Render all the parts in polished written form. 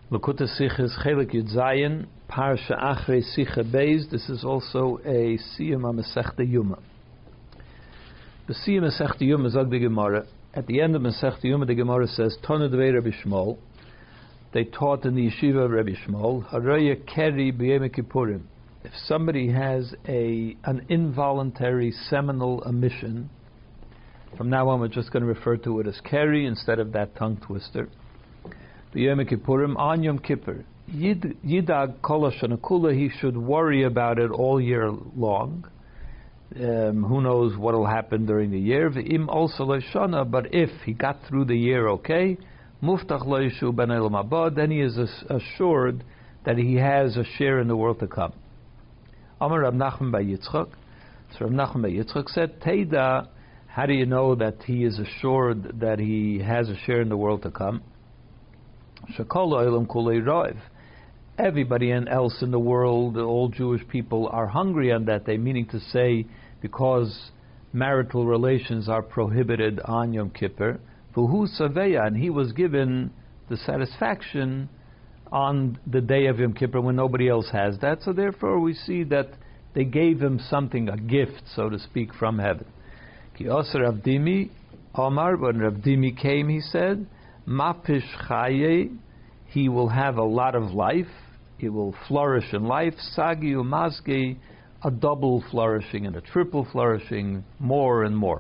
Lakuta Sichas Chelik Yud Zayin, Parsha Achrei Sicha Beis. This is also a Siyum HaMasechta Yuma. The Siyum HaMasechta Yuma Zog the Gemara. At the end of Masechta Yuma, the Gemara says, Tonu Devei Rabbi Shmuel. They taught in the yeshiva of Rabbi Shmuel, Haraya Keri B'Yom Kippurim. If somebody has an involuntary seminal emission, from now on we're just going to refer to it as Keri instead of that tongue twister. B'Yom Kippurim, on Yom Kippur, Yidag Kol HaShana Kula, he should worry about it all year long. Who knows what will happen during the year? V'im also Shana, but if he got through the year okay, Muftach Lo Yishu Ben Elam Haba, then he is assured that he has a share in the world to come. Amar Rav Nachman Bar Yitzchak. So Rav Nachman Bar Yitzchak said, Teida, how do you know that he is assured that he has a share in the world to come? Shekol Olam Kulei Roiv. Everybody else in the world, all Jewish people, are hungry on that day, meaning to say, because marital relations are prohibited on Yom Kippur, Fuhu Saveya, and he was given the satisfaction on the day of Yom Kippur when nobody else has that, so therefore we see that they gave him something, a gift, so to speak, from heaven. Ki Oser Rav Dimi, Omar, when Rav Dimi came, he said, Mapish Chaye, he will have a lot of life, he will flourish in life, Sagi Umazgi, a double flourishing and a triple flourishing, more and more.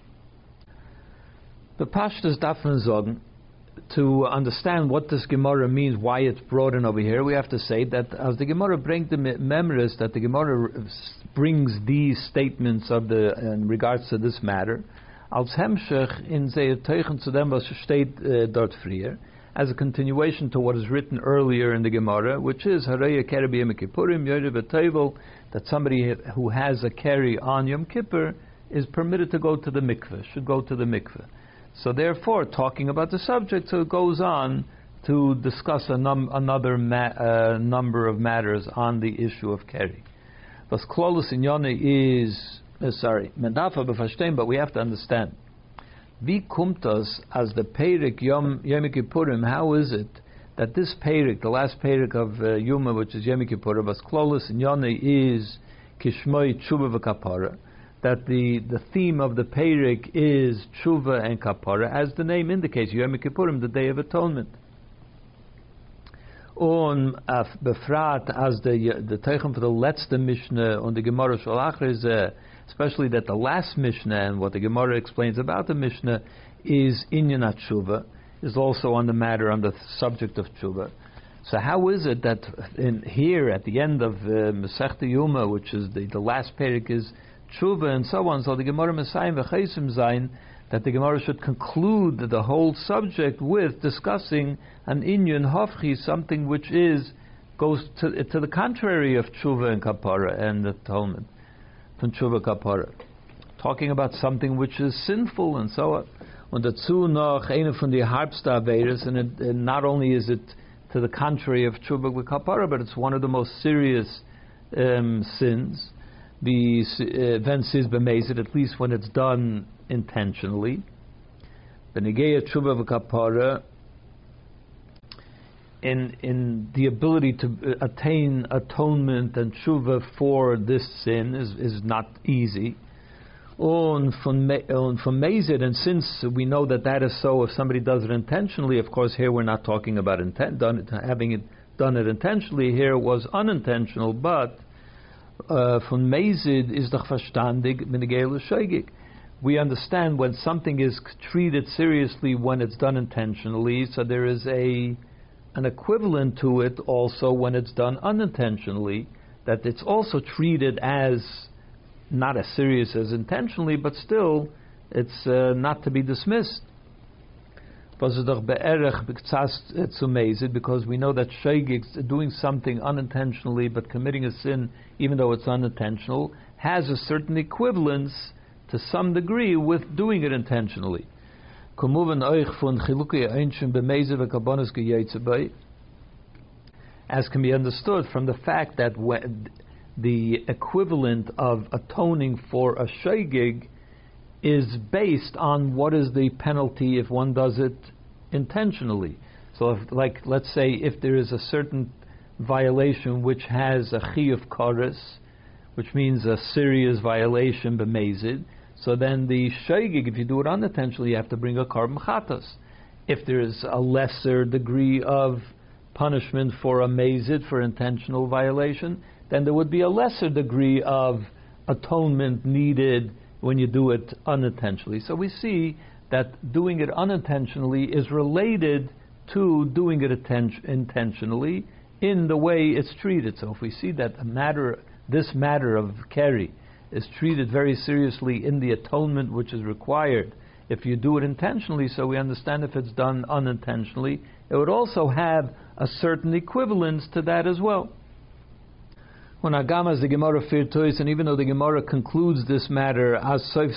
The Pashtas Dafn Zog, to understand what this Gemara means, why it's brought in over here, we have to say that as the Gemara brings the memories, that the Gemara brings these statements of in regards to this matter, als Hemshech in Zeir Teuchen zu dem was steht dort frier, as a continuation to what is written earlier in the Gemara, which is Haraya Keri B'Yom Kippurim Yorev B'Tovel, that somebody who has a Keri on Yom Kippur is permitted to go to the mikveh, should go to the mikveh. So therefore, talking about the subject, so it goes on to discuss another number of matters on the issue of Keri. Vas Klolus Inyone is, Mendafa b'Fashtem, but we have to understand. Vi kumtas as the Perik Yom Kippurim, how is it that this Perik, the last Perik of Yuma, which is Yom Kippurim, Vas Klolus Inyone is Kishmoi Tshuva v'Kapara, that the theme of the Perik is Tshuva and Kapara, as the name indicates, Yom Kippurim, the Day of Atonement. Und befrat as the Teichen for the letzte Mishnah on the Gemara Shal Achrei, especially that the last Mishnah and what the Gemara explains about the Mishnah is Inyan Tshuva, is also on the matter, on the subject of Tshuva. So how is it that here at the end of Masechta Yuma, which is the last Perik, is Tshuva and so on, so the Gemara Messiah v'Chaisim Zayin, that the Gemara should conclude the whole subject with discussing an Inyan Hofchi, something which goes to the contrary of Tshuva and Kapara and Atonement, from Tshuva Kapara, talking about something which is sinful and so on. Und dazu noch eine von die Harbstaveres, and not only is it to the contrary of Tshuva and Kapara, but it's one of the most serious sins. The event is b'mezid, at least when it's done intentionally. The negeya tshuva v'kapara, in the ability to attain atonement and tshuva for this sin is not easy. From mezid, and since we know that is so, if somebody does it intentionally, of course here we're not talking about having done it intentionally. Here it was unintentional, but von Mezid is doch verstandig minigel shogig. We understand when something is treated seriously when it's done intentionally, so there is an equivalent to it also when it's done unintentionally, that it's also treated as not as serious as intentionally, but still it's not to be dismissed. Because we know that shogig, doing something unintentionally but committing a sin even though it's unintentional, has a certain equivalence to some degree with doing it intentionally. As can be understood from the fact that when the equivalent of atoning for a shogig is based on what is the penalty if one does it intentionally. So, let's say, if there is a certain violation which has a chiyuv koros, which means a serious violation b'mezid, so then the shaygig, if you do it unintentionally, you have to bring a korban chatas. If there is a lesser degree of punishment for a mezid, for intentional violation, then there would be a lesser degree of atonement needed when you do it unintentionally. So we see that doing it unintentionally is related to doing it intentionally in the way it's treated. So if we see that this matter of keri is treated very seriously in the atonement which is required if you do it intentionally, so we understand if it's done unintentionally, it would also have a certain equivalence to that as well. When Agamas the Gemara firtois, and even though the Gemara concludes this matter as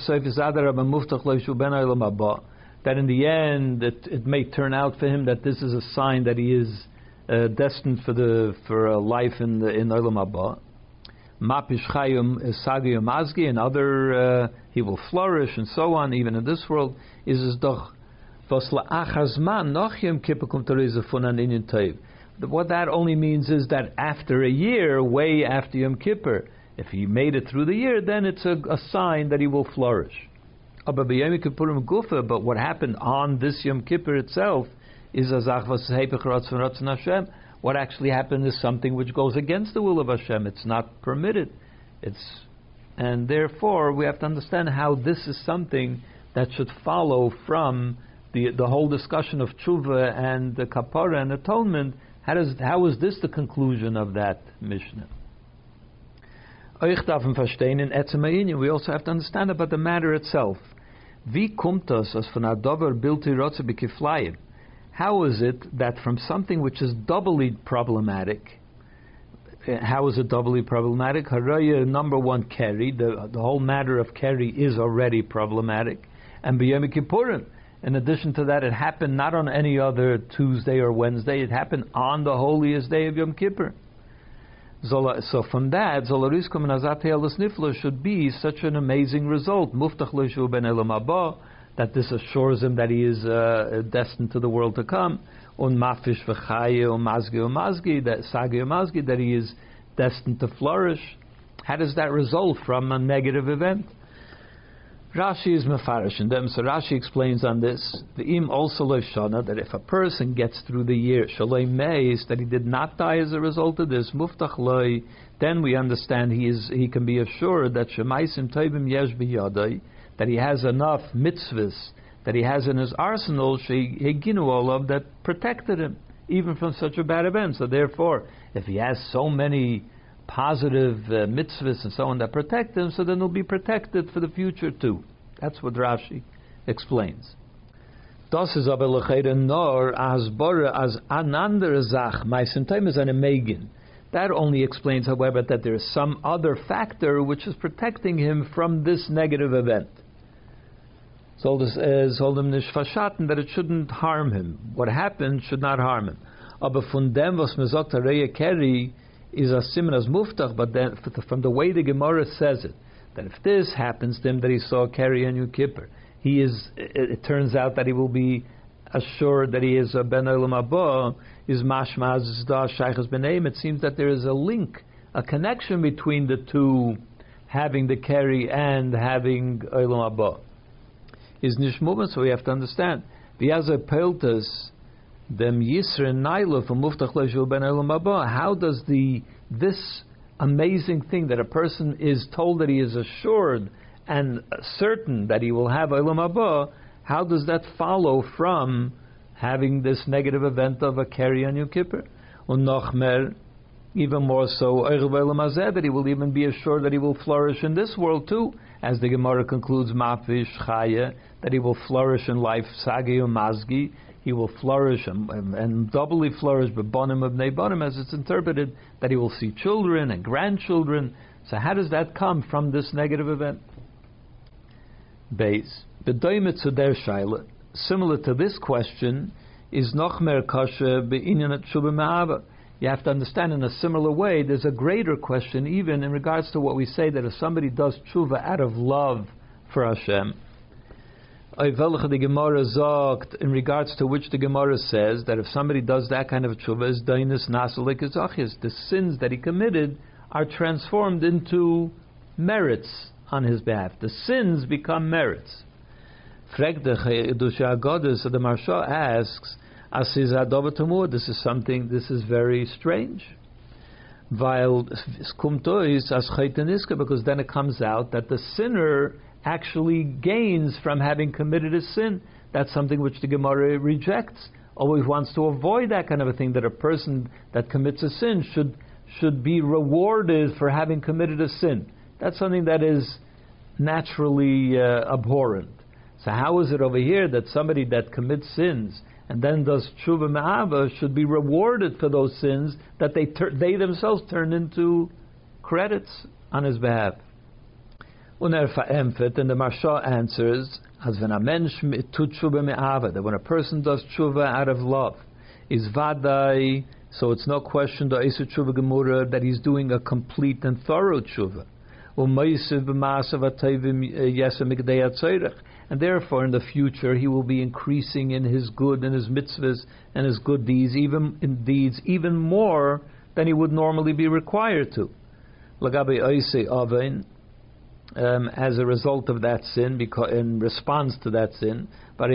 that in the end it may turn out for him that this is a sign that he is destined for a life in Olam Haba. Mapish Chayim Sagi Mazgi, and other he will flourish and so on even in this world. Is doch was la'achazman noch Yom Kippur kommt funan inyan tov. What that only means is that after a year, way after Yom Kippur, if he made it through the year, then it's a sign that he will flourish. But what happened on this Yom Kippur itself is what actually happened is something which goes against the will of Hashem. It's not permitted. And therefore we have to understand how this is something that should follow from the whole discussion of tshuva and the kapara and atonement. How is this the conclusion of that Mishnah? We also have to understand about the matter itself. How is it that from something which is doubly problematic, how is it doubly problematic? Haraya, number one, keri. The whole matter of keri is already problematic. And b'yom kippurim, in addition to that, it happened not on any other Tuesday or Wednesday. It happened on the holiest day of Yom Kippur. So from that, Zolariskum and Azatei Nifla should be such an amazing result. Muftach L'shu ben Elam Haba, that this assures him that he is destined to the world to come. Un mafish v'chaye umazgi, that sagi umazgi, that he is destined to flourish. How does that result from a negative event? Rashi is mefarish in them, so Rashi explains on this. The im also loishana, that if a person gets through the year shalei meis, that he did not die as a result of this muftach loi, then we understand he can be assured that shemaisim toivim yesh biyadai, that he has enough mitzvahs that he has in his arsenal shehiginu olav, that protected him even from such a bad event. So therefore, if he has so many positive mitzvahs and so on that protect him, so then he'll be protected for the future too. That's what Rashi explains. Das is aber lechayda nor as bora as an andere zach meisim time is an emegin. That only explains, however, that there is some other factor which is protecting him from this negative event. So this is holdem nishfashaten, that it shouldn't harm him. What happened should not harm him. Aber von dem was me sagt Reya Keri is a siman as muftach, but then from the way the Gemara says it, that if this happens to him, that he saw Keri and Yom Kippur, it turns out that he will be assured that he is a ben Olam Haba, is mashma zda shaychas b'neim. It seems that there is a link, a connection between the two, having the Keri and having Olam Haba. Is nishmuvan, so we have to understand. V'yazer peltas dem yisra naila from muftach leishul ben Olam Haba. How does this amazing thing that a person is told that he is assured and certain that he will have Olam Haba, how does that follow from having this negative event of a Keri on Yom Kippur? Unochmer, even more so, that he will even be assured that he will flourish in this world too, as the Gemara concludes, Mafish Chaya, that he will flourish in life, Sagi Mazgi, he will flourish and doubly flourish, B'bonim of Neibonim, as it's interpreted, that he will see children and grandchildren. So how does that come from this negative event? Beis. Similar to this question is Nochmer Kasha Be'inyan Tshuva Me'ava. You have to understand in a similar way, there's a greater question even in regards to what we say, that if somebody does tshuva out of love for Hashem, the Gemara sagt, in regards to which the Gemara says that if somebody does that kind of tshuva, is dainis nasulik ezachis, the sins that he committed are transformed into merits on his behalf. The sins become merits. So the Maharsha asks, this is something, this is very strange. Because then it comes out that the sinner actually gains from having committed a sin. That's something which the Gemara rejects. Always wants to avoid that kind of a thing, that a person that commits a sin should be rewarded for having committed a sin. That's something that is naturally abhorrent. So how is it over here that somebody that commits sins and then does tshuva me'ava should be rewarded for those sins that they themselves turn into credits on his behalf? And the Maharsha answers, that when a person does tshuva out of love, is vadai, so it's no question that he's doing a complete and thorough tshuva. And therefore in the future he will be increasing in his good and his mitzvahs and his good deeds, even more than he would normally be required to. As a result of that sin, because in response to that sin,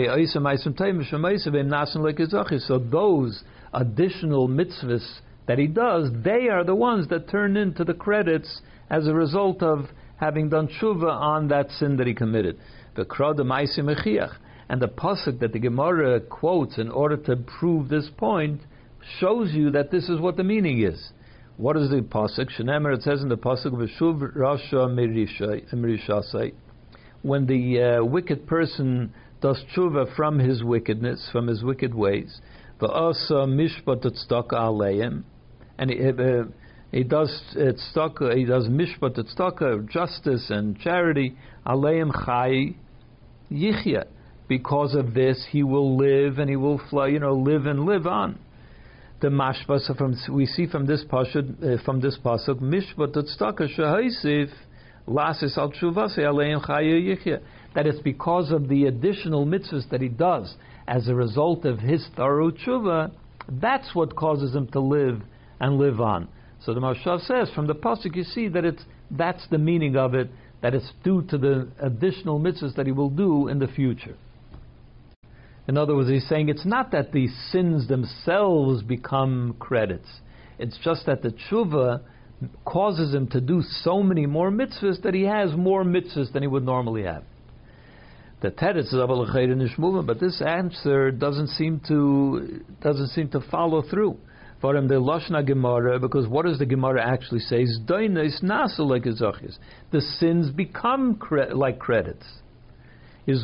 so those additional mitzvahs that he does, they are the ones that turn into the credits as a result of having done tshuva on that sin that he committed. And the pasuk that the Gemara quotes in order to prove this point shows you that this is what the meaning is. What is the pasuk? Shenemer, it says in the pasuk, V'shuv rasha mirishasai, when the wicked person does tshuva from his wickedness, from his wicked ways, v'asa mishpat tzedakah aleim, and he does mishpat tzedakah, justice and charity, aleim chai yichya. Because of this, he will live and he will fly, live and live on. The mashbas we see from this pasuk, mishpat tzedakah shehaisif lasis al tshuvase aleim chaya yichya, that it's because of the additional mitzvahs that he does as a result of his thorough tshuva, that's what causes him to live and live on. So the Maharsha says from the pasuk you see that that's the meaning of it, that it's due to the additional mitzvahs that he will do in the future. In other words, he's saying it's not that the sins themselves become credits. It's just that the tshuva causes him to do so many more mitzvahs that he has more mitzvahs than he would normally have. The teretz is nishmuva, but this answer doesn't seem to follow through. For him, the Lashna Gemara, because what does the Gemara actually say? The sins become like credits. So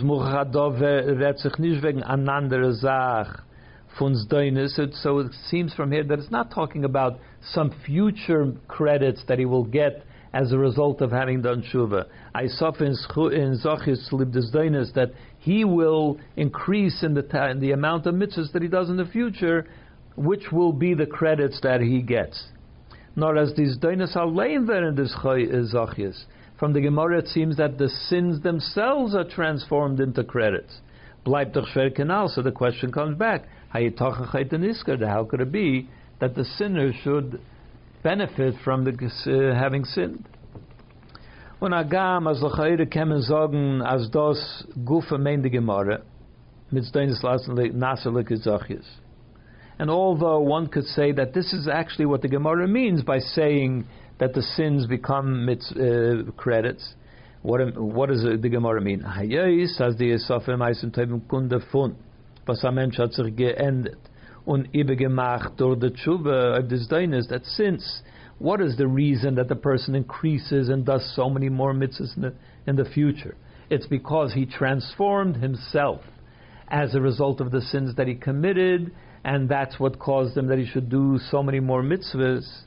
it seems from here that it's not talking about some future credits that he will get as a result of having done tshuva. I saw in Zachis that he will increase in the amount of mitzvahs that he does in the future, which will be the credits that he gets. Nor as these dainas alein werden des Zachis. From the Gemara, it seems that the sins themselves are transformed into credits. Bleibt doch schwer kanal. So the question comes back: how could it be that the sinner should benefit from the having sinned? Und agam as l'chayre kemen sagen as das gufa meint the Gemara mit dainas nasalik zachias. And although one could say that this is actually what the Gemara means by saying that the sins become credits, what does the Gemara mean? Hayais as the Esafim Eisen Tevim Kunde Fun, was a Mensch hat sich geendet und übergemacht durch the Tshuva of this Dainas, that since, what is the reason that the person increases and does so many more mitzvahs in the future? It's because he transformed himself as a result of the sins that he committed, and that's what caused him that he should do so many more mitzvahs.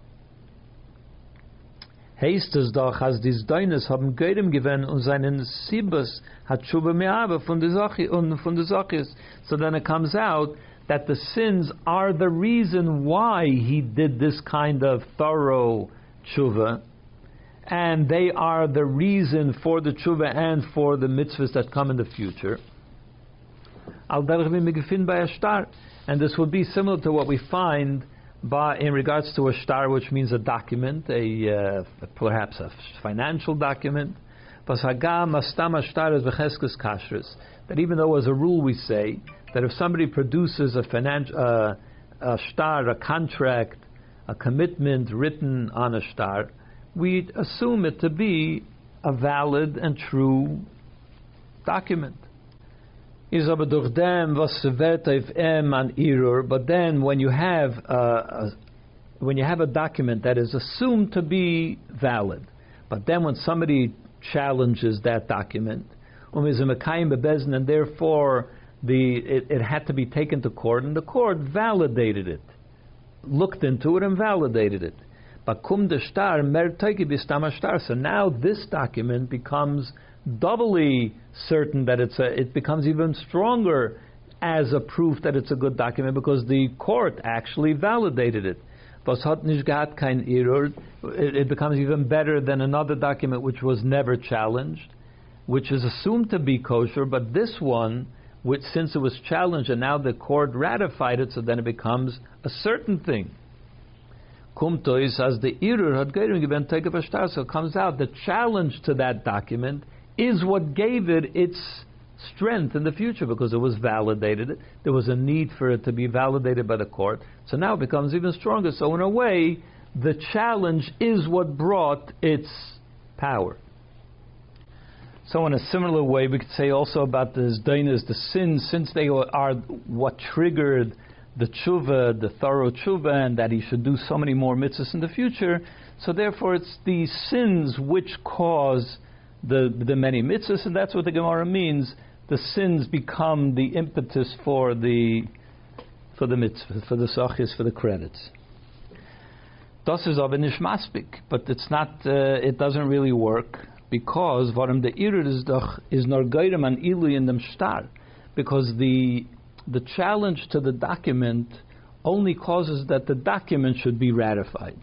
Heißt es doch, als dies Deines haben Geirem gewähnt und seinen Sibas hat Tshuva me'ava von der Sache. So then it comes out that the sins are the reason why he did this kind of thorough Tshuva, and they are the reason for the tshuva and for the mitzvahs that come in the future. And this would be similar to what we find in regards to a shtar, which means a document, perhaps a financial document. That even though as a rule we say that if somebody produces a shtar, a contract, a commitment written on a shtar, we assume it to be a valid and true document. But then when you have a document that is assumed to be valid, but then when somebody challenges that document, and therefore it had to be taken to court, and the court validated it, looked into it and validated it. So now this document becomes doubly certain that it becomes even stronger as a proof that it's a good document because the court actually validated it. It becomes even better than another document which was never challenged, which is assumed to be kosher, but this one, which since it was challenged and now the court ratified it, so then it becomes a certain thing. Kumtois, as the Irur had given take of a shtar, so it comes out the challenge to that document is what gave it its strength in the future because it was validated. There was a need for it to be validated by the court, so now it becomes even stronger. So in a way, the challenge is what brought its power. So in a similar way, we could say also about the zdainas, the sins, since they are what triggered the tshuva, the thorough tshuva, and that he should do so many more mitzvahs in the future. So therefore, it's the sins which cause the many mitzvahs, and that's what the Gemara means. The sins become the impetus for the mitzvah, for the sachis, for the credits. Das is aber nicht maspik, but it's not. It doesn't really work because warum the irur is nor geirem an ilu in dem shtar, because the challenge to the document only causes that the document should be ratified.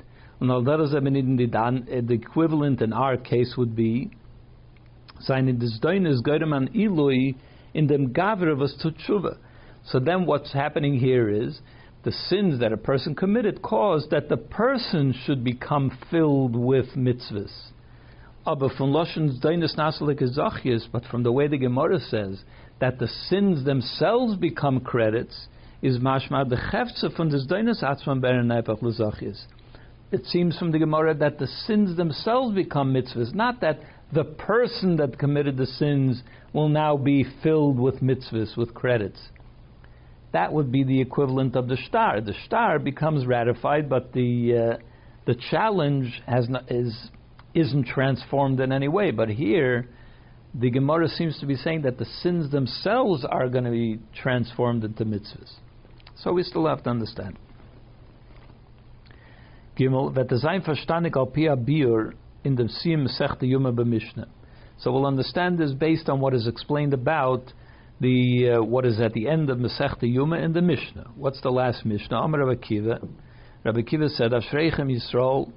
The equivalent in our case would be in dem gavravas to tshuva. So then what's happening here is the sins that a person committed cause that the person should become filled with mitzvahs. But from the way the Gemara says that the sins themselves become credits, is mashma the chefze von des Deinas atzman beren neifach l'zachis. It seems from the Gemara that the sins themselves become mitzvahs, not that the person that committed the sins will now be filled with mitzvahs, with credits. That would be the equivalent of the shtar. The shtar becomes ratified, but the challenge isn't transformed in any way. But here, the Gemara seems to be saying that the sins themselves are going to be transformed into mitzvahs. So we still have to understand. Gimel, that the Zayin verstandig al pia biur in the Siyum Masechta Yuma b'Mishnah. So we'll understand this based on what is explained about what is at the end of Masechta Yuma in the Mishnah. What's the last Mishnah? Amar Rabbi Akiva. Rabbi Akiva said, Ashreichem Yisrael,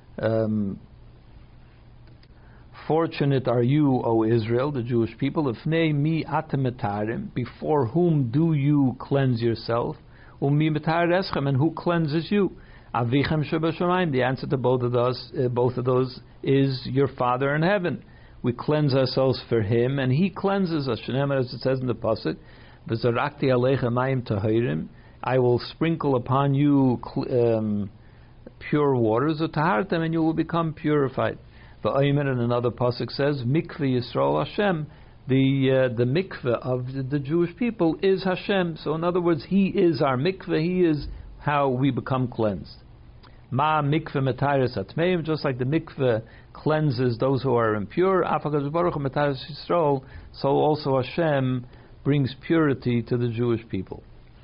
fortunate are you, O Israel, the Jewish people, Ifnei mi atem metarim, before whom do you cleanse yourself? Umi metar eschem, and who cleanses you? Avichem shebashamayim. The answer to both of those is your Father in heaven. We cleanse ourselves for Him, and He cleanses us. As it says in the pasuk, "V'zarakti aleichem mayim tahirim." I will sprinkle upon you pure waters, utahartem, and you will become purified. V'aymer, and another pasuk says, "Mikveh Yisrael Hashem." The mikveh of the Jewish people is Hashem. So in other words, He is our mikveh. He is how we become cleansed. Ma mikveh metaris atmeim, just like the mikveh cleanses those who are impure. Afakadosh Baruch Hu metaris Yisrael, so also Hashem brings purity to the Jewish people.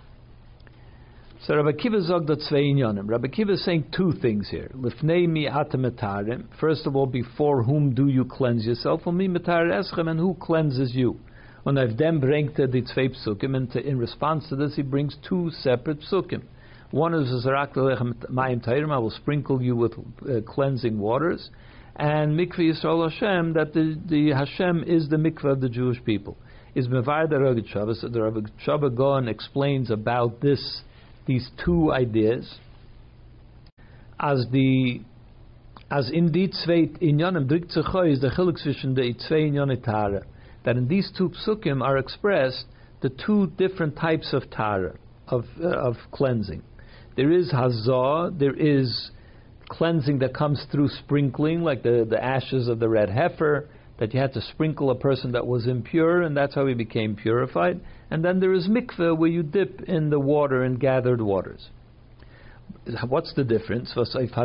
So Rabbi Akiva zog dat zwei inyanim. Rabbi Akiva is saying two things here. Lifnei mi atem metarim. First of all, before whom do you cleanse yourself? Mi metar eschem, and who cleanses you? And I've then bring the zwei psukim, and in response to this, he brings two separate psukim. One is Zarak lechem mayim tayrim. I will sprinkle you with cleansing waters, and Mikveh Yisrael Hashem, that the Hashem is the mikveh of the Jewish people. Is Mevar the Rogat Shabbos. So the Rogat Shabbos Gaon explains about these two ideas. As in die zwei Inyanim drückt sich aus der Chiluk zwischen die zwei Inyanim Tara, that in these two psukim are expressed the two different types of Tara, of cleansing. There is Hazah, there is cleansing that comes through sprinkling, like the ashes of the red heifer, that you had to sprinkle a person that was impure, and that's how he became purified. And then there is mikveh, where you dip in the water in gathered waters. What's the difference?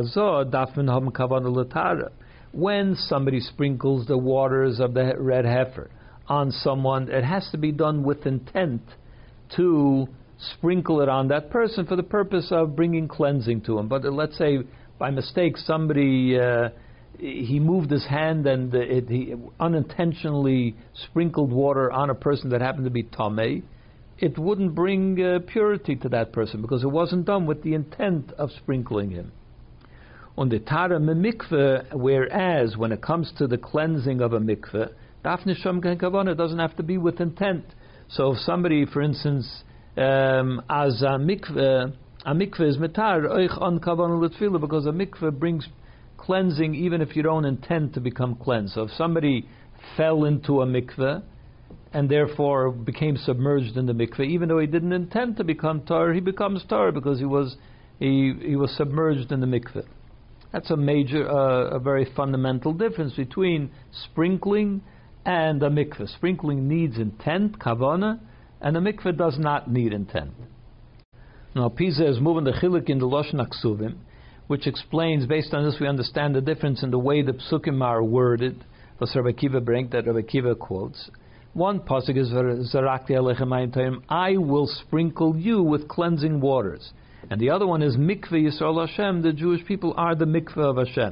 When somebody sprinkles the waters of the red heifer on someone, it has to be done with intent to sprinkle it on that person for the purpose of bringing cleansing to him. But let's say by mistake somebody he moved his hand and he unintentionally sprinkled water on a person that happened to be tamei, it wouldn't bring purity to that person because it wasn't done with the intent of sprinkling him. On the Tara mikveh, whereas when it comes to the cleansing of a mikveh, it doesn't have to be with intent. So if somebody, for instance, as a mikveh is metar oich on kavanah l'tefillah, because a mikveh brings cleansing even if you don't intend to become cleansed. So if somebody fell into a mikveh and therefore became submerged in the mikveh, even though he didn't intend to become tar, he becomes tar because he was submerged in the mikveh. That's a very fundamental difference between sprinkling and a mikveh. Sprinkling needs intent, kavanah, and a mikveh does not need intent. Now, Pisa is moving the chiluk in the Lashon HaKsuvim, which explains, based on this, we understand the difference in the way the psukim are worded. Was Rabbi Akiva brings, that Rabbi Akiva quotes. One pasuk is Zarakti Alechem Mayim Toim, I will sprinkle you with cleansing waters, and the other one is Mikveh Yisrael Hashem. The Jewish people are the mikveh of Hashem.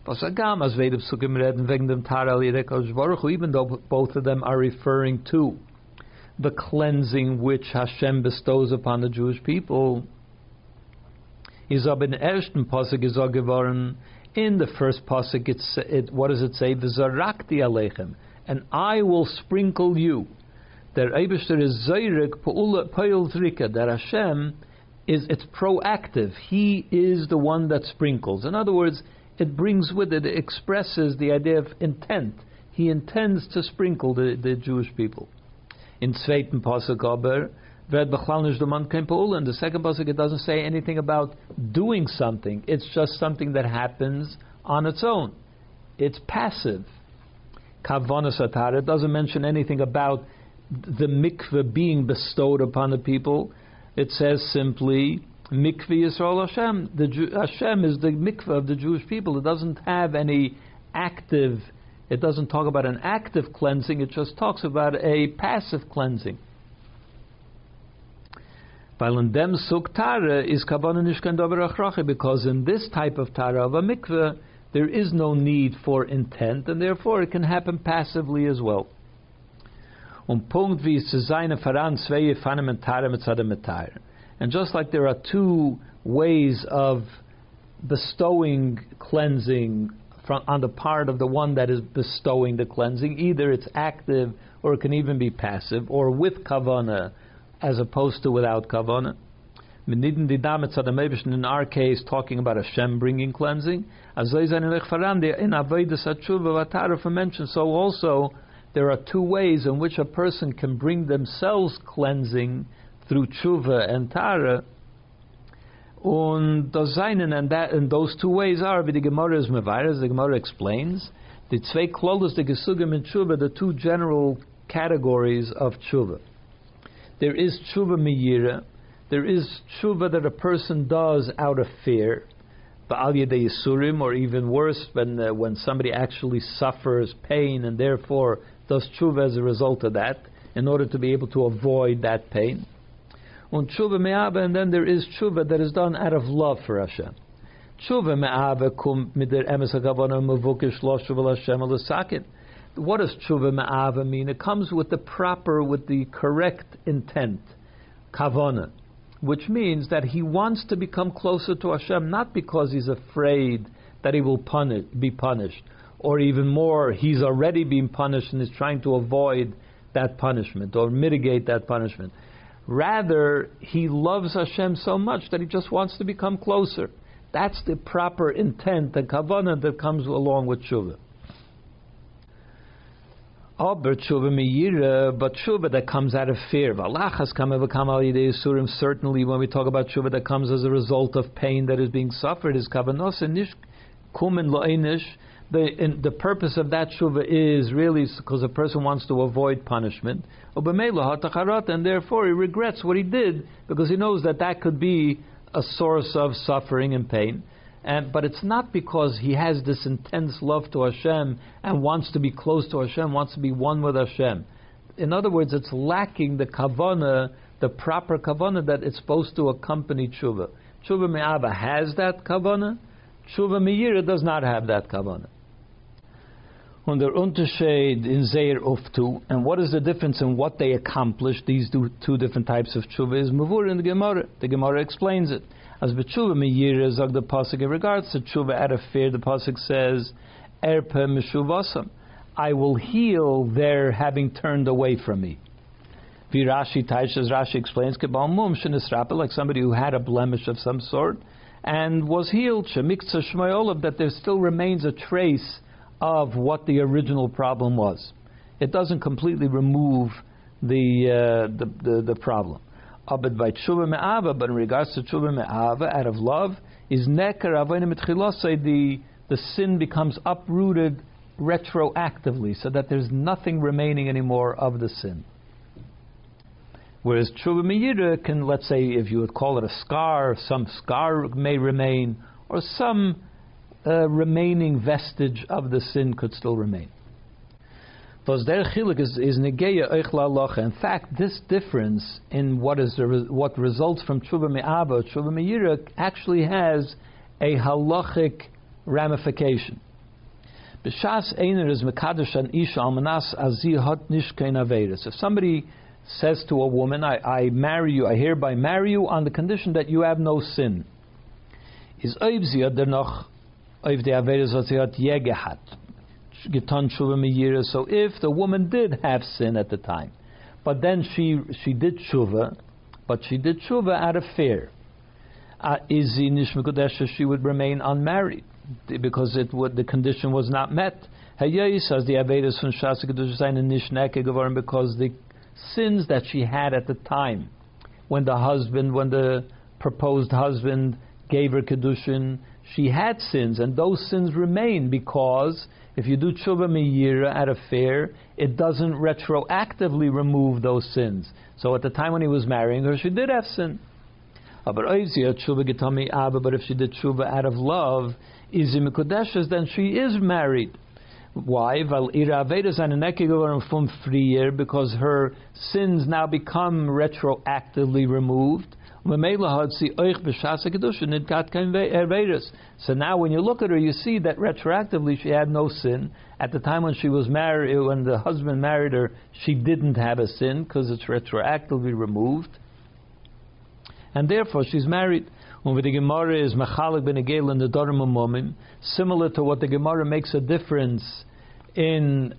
Even though both of them are referring to the cleansing which Hashem bestows upon the Jewish people. In the first pasuk, what does it say? V'zarakti aleichem, and I will sprinkle you. Der Eibishter is zayrik po'il zrika, that Hashem it's proactive. He is the one that sprinkles. In other words, it brings with it, it expresses the idea of intent. He intends to sprinkle the Jewish people. In zweiten pasuk aber, in the second pasuk, it doesn't say anything about doing something. It's just something that happens on its own. It's passive. Kavanas Atara, it doesn't mention anything about the mikveh being bestowed upon the people. It says simply, Mikveh Yisrael Hashem. Hashem is the mikveh of the Jewish people. It doesn't have any active, it doesn't talk about an active cleansing, it just talks about a passive cleansing. Because in this type of tara of a mikveh, there is no need for intent, and therefore it can happen passively as well. And just like there are two ways of bestowing cleansing on the part of the one that is bestowing the cleansing, either it's active or it can even be passive, or with kavanah as opposed to without kavanah. In our case, talking about Hashem bringing cleansing, mentioned. So also there are two ways in which a person can bring themselves cleansing through tshuva and tara. And those two ways are, the Gemara is mevayer, as the Gemara explains, the zwei klolos, the gesugim and tshuva, the two general categories of tshuva. There is tshuva miyira. There is tshuva that a person does out of fear, ba'al yedei yisurim, or even worse, when somebody actually suffers pain and therefore does tshuva as a result of that, in order to be able to avoid that pain. And tshuva me'ava, and then there is tshuva that is done out of love for Hashem. Tshuva me'ava kum mider emes hagavana mevukish lo tshuva l'Hashem l'sakin. What does tshuva me'ava mean? It comes with the correct intent, kavana, which means that he wants to become closer to Hashem, not because he's afraid that he will be punished, or even more, he's already been punished and is trying to avoid that punishment or mitigate that punishment. Rather, he loves Hashem so much that he just wants to become closer. That's the proper intent, the kavanah that comes along with tshuva. But tshuva that comes out of fear. Certainly, when we talk about tshuva that comes as a result of pain that is being suffered, is kavanah nish kumen lo'enish. The purpose of that tshuva is really because a person wants to avoid punishment, and therefore he regrets what he did because he knows that could be a source of suffering and pain. But it's not because he has this intense love to Hashem and wants to be close to Hashem, wants to be one with Hashem. In other words, it's lacking the kavanah, the proper kavanah that it's supposed to accompany tshuva. Tshuva me'ava has that kavanah. Tshuva me'yira does not have that kavanah. Und der Unterschied in Zeir Uftu, and what is the difference in what they accomplish, these two different types of tshuva, is Mavur in the Gemara. The Gemara explains it. As b'tshuva miyira zog the pasuk, in regards to tshuva out of fear, the pasuk says, Erpe meshuvasam, I will heal their having turned away from me. Virashi Taish, as Rashi explains, Kebal mum shenisrapa, like somebody who had a blemish of some sort and was healed, shemikza shmayolav, that there still remains a trace of what the original problem was. It doesn't completely remove the problem. But by tshuva me'ava, but in regards to tshuva me'ava, out of love, is neker avonim mitchilosei, the sin becomes uprooted retroactively, so that there's nothing remaining anymore of the sin. Whereas tshuva me'yira can, let's say, if you would call it a scar, some scar may remain, or some remaining vestige of the sin could still remain. In fact, this difference in what results from tshuva me'ava, tshuva me'yira, actually has a halachic ramification. If somebody says to a woman, I marry you, I hereby marry you on the condition that you have no sin, is so if the woman did have sin at the time, but then she did tshuva, out of fear, she would remain unmarried because the condition was not met. Because the sins that she had at the time, when the proposed husband gave her kedushin, she had sins, and those sins remain, because if you do tshuva me'yira out of fear, it doesn't retroactively remove those sins. So at the time when he was marrying her, she did have sin. But if she did tshuva out of love, then she is married. Why? Because her sins now become retroactively removed. So now when you look at her, you see that retroactively she had no sin. At the time when she was married, when the husband married her, she didn't have a sin because it's retroactively removed. And therefore she's married. When the Gemara is mechalik ben egel in the Dorim Umomim, similar to what the Gemara makes a difference in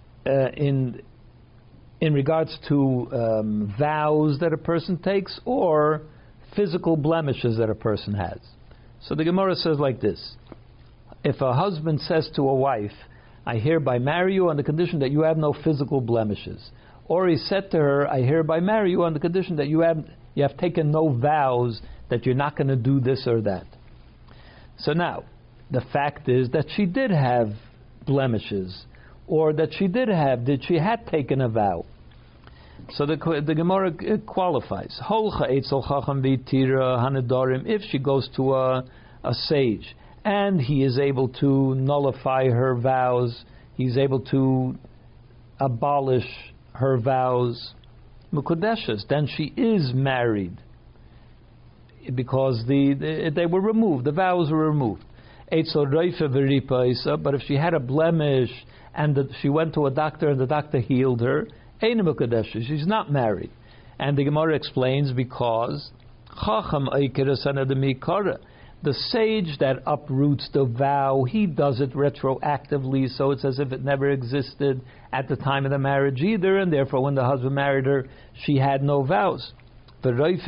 regards to vows that a person takes or physical blemishes that a person has. So the Gemara says like this: if a husband says to a wife, I hereby marry you on the condition that you have no physical blemishes, or he said to her, I hereby marry you on the condition that you have taken no vows that you're not going to do this or that. So now, the fact is that she did have blemishes, or that she had taken a vow. So the Gemara qualifies. If she goes to a sage and he is able to nullify her vows, he's able to abolish her vows, then she is married because they were removed, the vows were removed. But if she had a blemish and she went to a doctor and the doctor healed her, she's not married. And the Gemara explains because The sage that uproots the vow, he does it retroactively, so it's as if it never existed at the time of the marriage either, and therefore when the husband married her, she had no vows. Whereas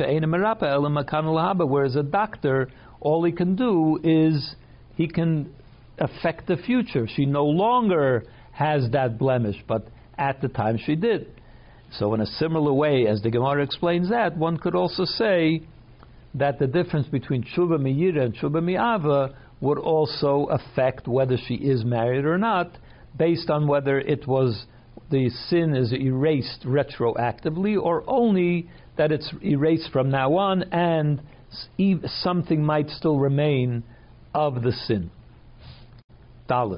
a doctor, all he can do is he can affect the future. She no longer has that blemish, but at the time she did. So in a similar way, as the Gemara explains that, one could also say that the difference between Tshuva Me'ira and Tshuva Me'ava would also affect whether she is married or not, based on whether it was the sin is erased retroactively or only that it's erased from now on and something might still remain of the sin. Dalet.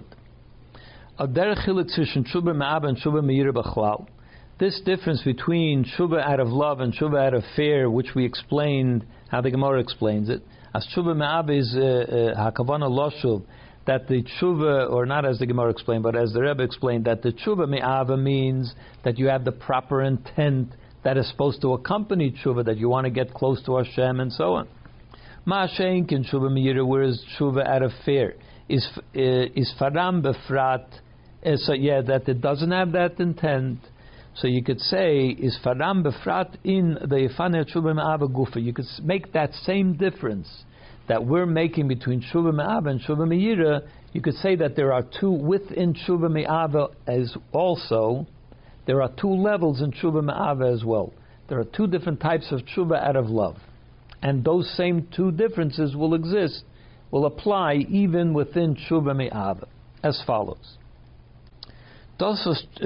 This difference between tshuva out of love and tshuva out of fear, which we explained, how the Gemara explains it, as tshuva me'ava is hakavana loshuv, that the tshuva, or not as the Gemara explained, but as the Rebbe explained, that the tshuva me'ava means that you have the proper intent that is supposed to accompany tshuva, that you want to get close to Hashem and so on. Ma'ashenk in tshuva me'ira, whereas tshuva out of fear is faram befrat, that it doesn't have that intent. So you could say, is faram befrat in the Yifane Tshuva Me'ava Gufa. You could make that same difference that we're making between Tshuva Me'ava and Tshuva Me'ira. You could say that there are two within Tshuva Me'ava as also. There are two levels in Tshuva Me'ava as well. There are two different types of Tshuva out of love. And those same two differences will exist, will apply even within Tshuva Me'ava, as follows. This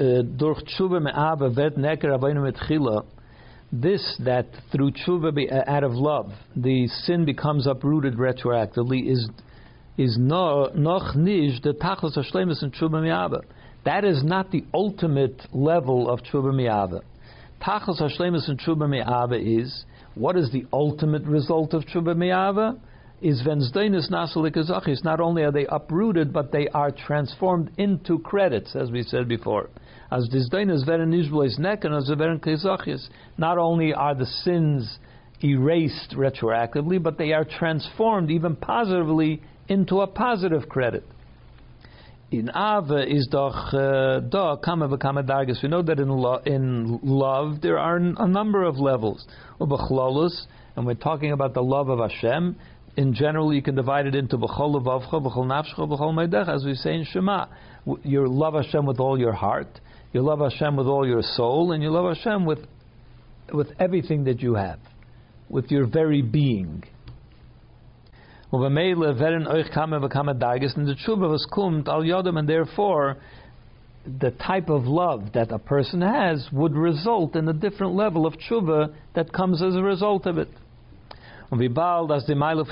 that through tshuva out of love the sin becomes uprooted retroactively is noch nicht the tachlis hashlemus in tshuva me'ava. That is not the ultimate level of tshuva me'ava. Tachlis hashlemus in tshuva me'ava is, what is the ultimate result of tshuva me'ava? Is vensdeinis nasalik azachis. Not only are they uprooted, but they are transformed into credits, as we said before. As disdeinis veren nishblois nekan as veren kezachis. Not only are the sins erased retroactively, but they are transformed even positively into a positive credit. In Ava is doch da kama v'kama dargas. We know that in love there are a number of levels. Ubachlolus, and we're talking about the love of Hashem. In general, you can divide it into b'chol levavcha, b'chol nafshcha, b'chol meidecha, as we say in Shema. You love Hashem with all your heart, you love Hashem with all your soul, and you love Hashem with everything that you have, with your very being. And the tshuva was kumt al yodam, and therefore the type of love that a person has would result in a different level of tshuva that comes as a result of it. And since,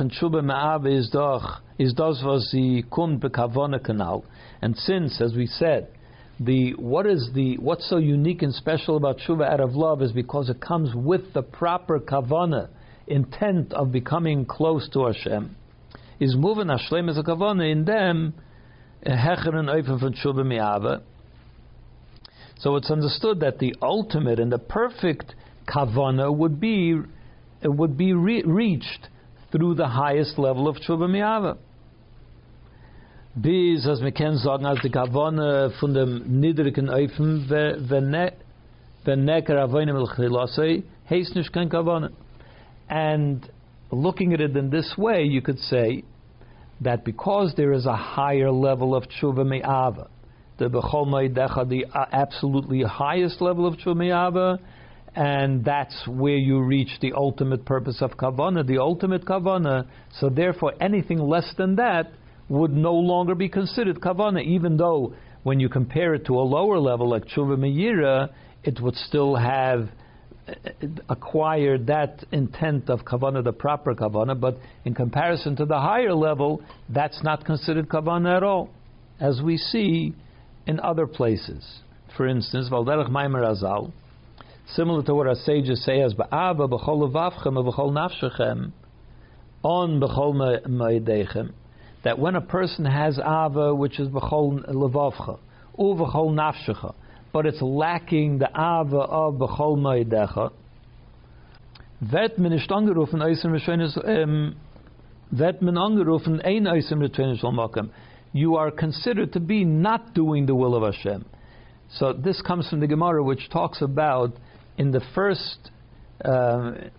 as we said, what's so unique and special about tshuva out of love is because it comes with the proper kavanah, intent of becoming close to Hashem. Is moving Hashem as a kavanah in them, hecher and oifen from tshuva me'ava. So it's understood that the ultimate and the perfect kavanah would be reached through the highest level of tshuva me'ava. Bis as we can sagen, as the kavana von dem niedrigen Eufen neker avonim el chilasei heist nicht kein kavana. And looking at it in this way, you could say that because there is a higher level of tshuva me'ava, the bechol meidecha, the absolutely highest level of tshuva me'ava, and that's where you reach the ultimate purpose of kavanah, the ultimate kavanah. So therefore, anything less than that would no longer be considered kavanah, even though when you compare it to a lower level like tshuva me'ira, it would still have acquired that intent of kavanah, the proper kavanah. But in comparison to the higher level, that's not considered kavanah at all, as we see in other places. For instance, Valderech Maimer Azal, similar to what our sages say as ba'ava b'chol levavchem b'chol nafshechem on b'chol me'idechem, that when a person has ava, which is b'chol levavcha u b'chol nafshecha, but it's lacking the ava of b'chol me'idecha, vet min nicht angerufen eisen v'shoines Vet men angerufen ein oisem retrein shel makom. You are considered to be not doing the will of Hashem. So this comes from the Gemara, which talks about in the first parsha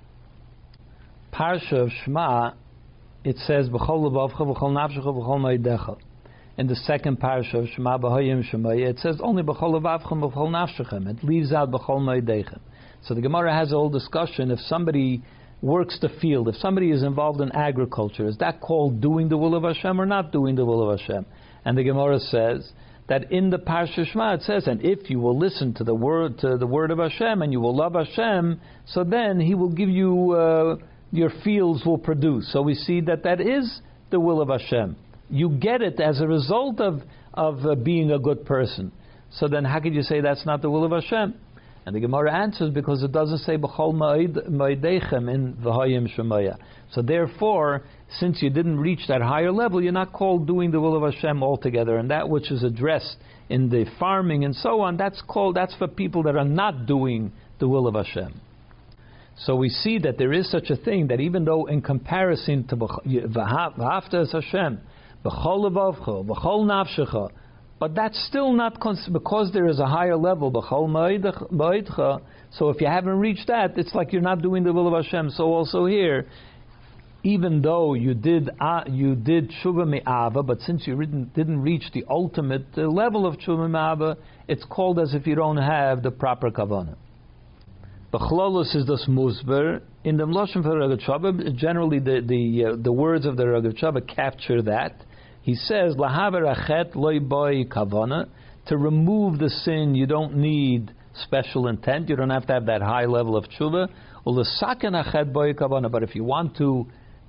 of Shema, it says b'chol levavcha, b'chol nafshecha, b'chol ma'odecha. In the second parsha of Shema b'hoyim shemaya, it says only b'chol levavcha, b'chol nafshechem. It leaves out b'chol ma'odechem. So the Gemara has a whole discussion. If somebody works the field, if somebody is involved in agriculture, is that called doing the will of Hashem or not doing the will of Hashem? And the Gemara says that in the Parsha Shema it says, and if you will listen to the word of Hashem and you will love Hashem, so then He will give you your fields will produce. So we see that is the will of Hashem. You get it as a result of being a good person. So then how could you say that's not the will of Hashem? And the Gemara answers because it doesn't say b'chol ma'odechem in v'hoyim shemaya. So therefore, since you didn't reach that higher level, you're not called doing the will of Hashem altogether. And that which is addressed in the farming and so on, that's for people that are not doing the will of Hashem. So we see that there is such a thing that even though in comparison to v'hafta es Hashem, b'chol levavcha, b'chol nafshecha, but that's still not because there is a higher level, b'chol ma'odcha. So if you haven't reached that, it's like you're not doing the will of Hashem. So also here, even though you did tshuva me'ava, but since you didn't reach the ultimate level of tshuva me'ava, it's called as if you don't have the proper kavanah. B'chlolus is das musber. In the Mloshim for Rogav Shava, generally the words of the Rogav Shava capture that. He says, Lahaver achet loy boy kavana. To remove the sin, you don't need special intent. You don't have to have that high level of tshuva. Ulesaken achet boy kavana. But if you want to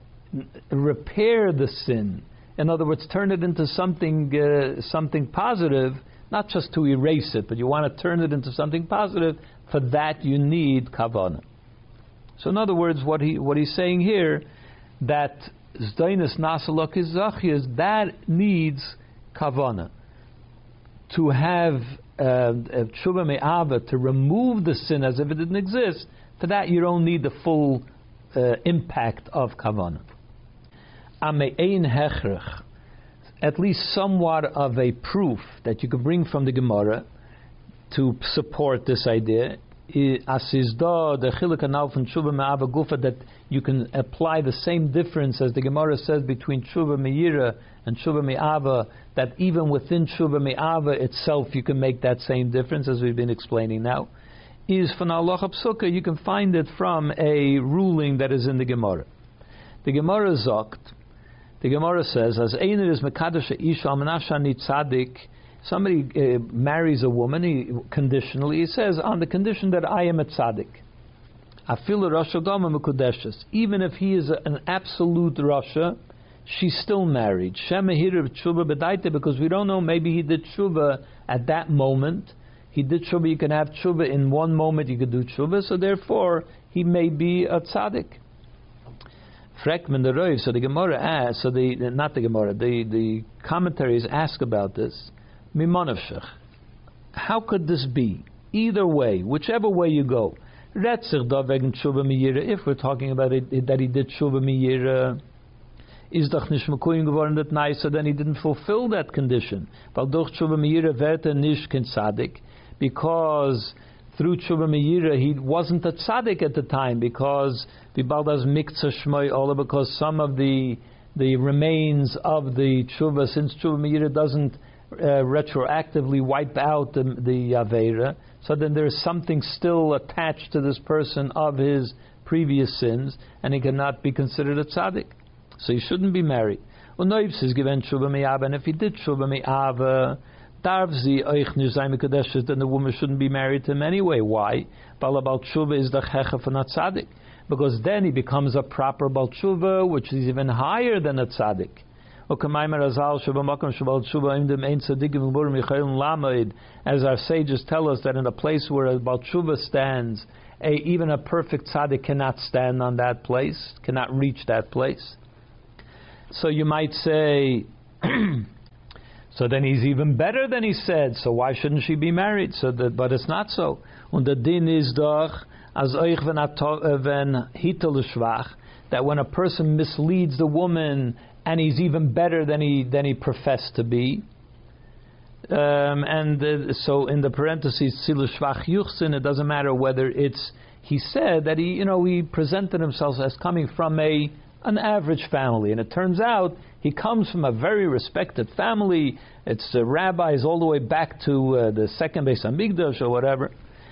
repair the sin, in other words, turn it into something positive, not just to erase it, but you want to turn it into something positive. For that, you need kavana. So, in other words, what he's saying here, that Zdainis Nasalok is Zachias, that needs kavana. To have tshuva me'ava, to remove the sin as if it didn't exist, for that you don't need the full impact of kavana. Ame'ein hechrech, at least somewhat of a proof that you could bring from the Gemara to support this idea, that you can apply the same difference as the Gemara says between tshuva me'ira and tshuva me'ava, that even within tshuva me'ava itself you can make that same difference, as we've been explaining now, is from halacha psuka. You can find it from a ruling that is in the Gemara. The Gemara zokt. The Gemara says, as einer is mekadosh isha almanashani tzaddik. Somebody marries a woman conditionally. He says, on the condition that I am a tzaddik. Afilu rasha gama mekudeshes. Even if he is an absolute rasha, she's still married. Shemehir tshuva bedaita, because we don't know, maybe he did tshuva at that moment. He did tshuva, you can have tshuva in one moment, you could do tshuva, so therefore he may be a tzaddik. Frekman the Roiv, so the Gemara asks, the commentaries ask about this. Mimonavshech. How could this be? Either way, whichever way you go. If we're talking about it, that he did tshuva miyira, is doch nicht mekuyim geworden that nicer, then he didn't fulfill that condition. Weil durch tshuva miyira verte nicht ken tzaddik, because through tshuva miyira he wasn't a tzaddik at the time, because the baldas mikza shmoi ola, because some of the remains of the tshuva, since tshuva miyira doesn't retroactively wipe out the Aveira, so then there is something still attached to this person of his previous sins, and he cannot be considered a tzaddik. So he shouldn't be married. And if he did tshuva me'ava, then the woman shouldn't be married to him anyway. Why? Balabal tshuva is the checha for not tzaddik, because then he becomes a proper bal tshuva, which is even higher than a tzaddik. As our sages tell us that in a place where a Baal Tshuva stands, even a perfect tzaddik cannot stand on that place, cannot reach that place. So you might say, so then he's even better than he said, so why shouldn't she be married? But it's not so. Und der Din is doch, as euch wenn hitel schwach, that when a person misleads the woman and he's even better than he professed to be. So in the parentheses, it doesn't matter whether it's, he said that he presented himself as coming from an average family, and it turns out he comes from a very respected family. It's rabbis all the way back to the second Beis Hamikdash or whatever.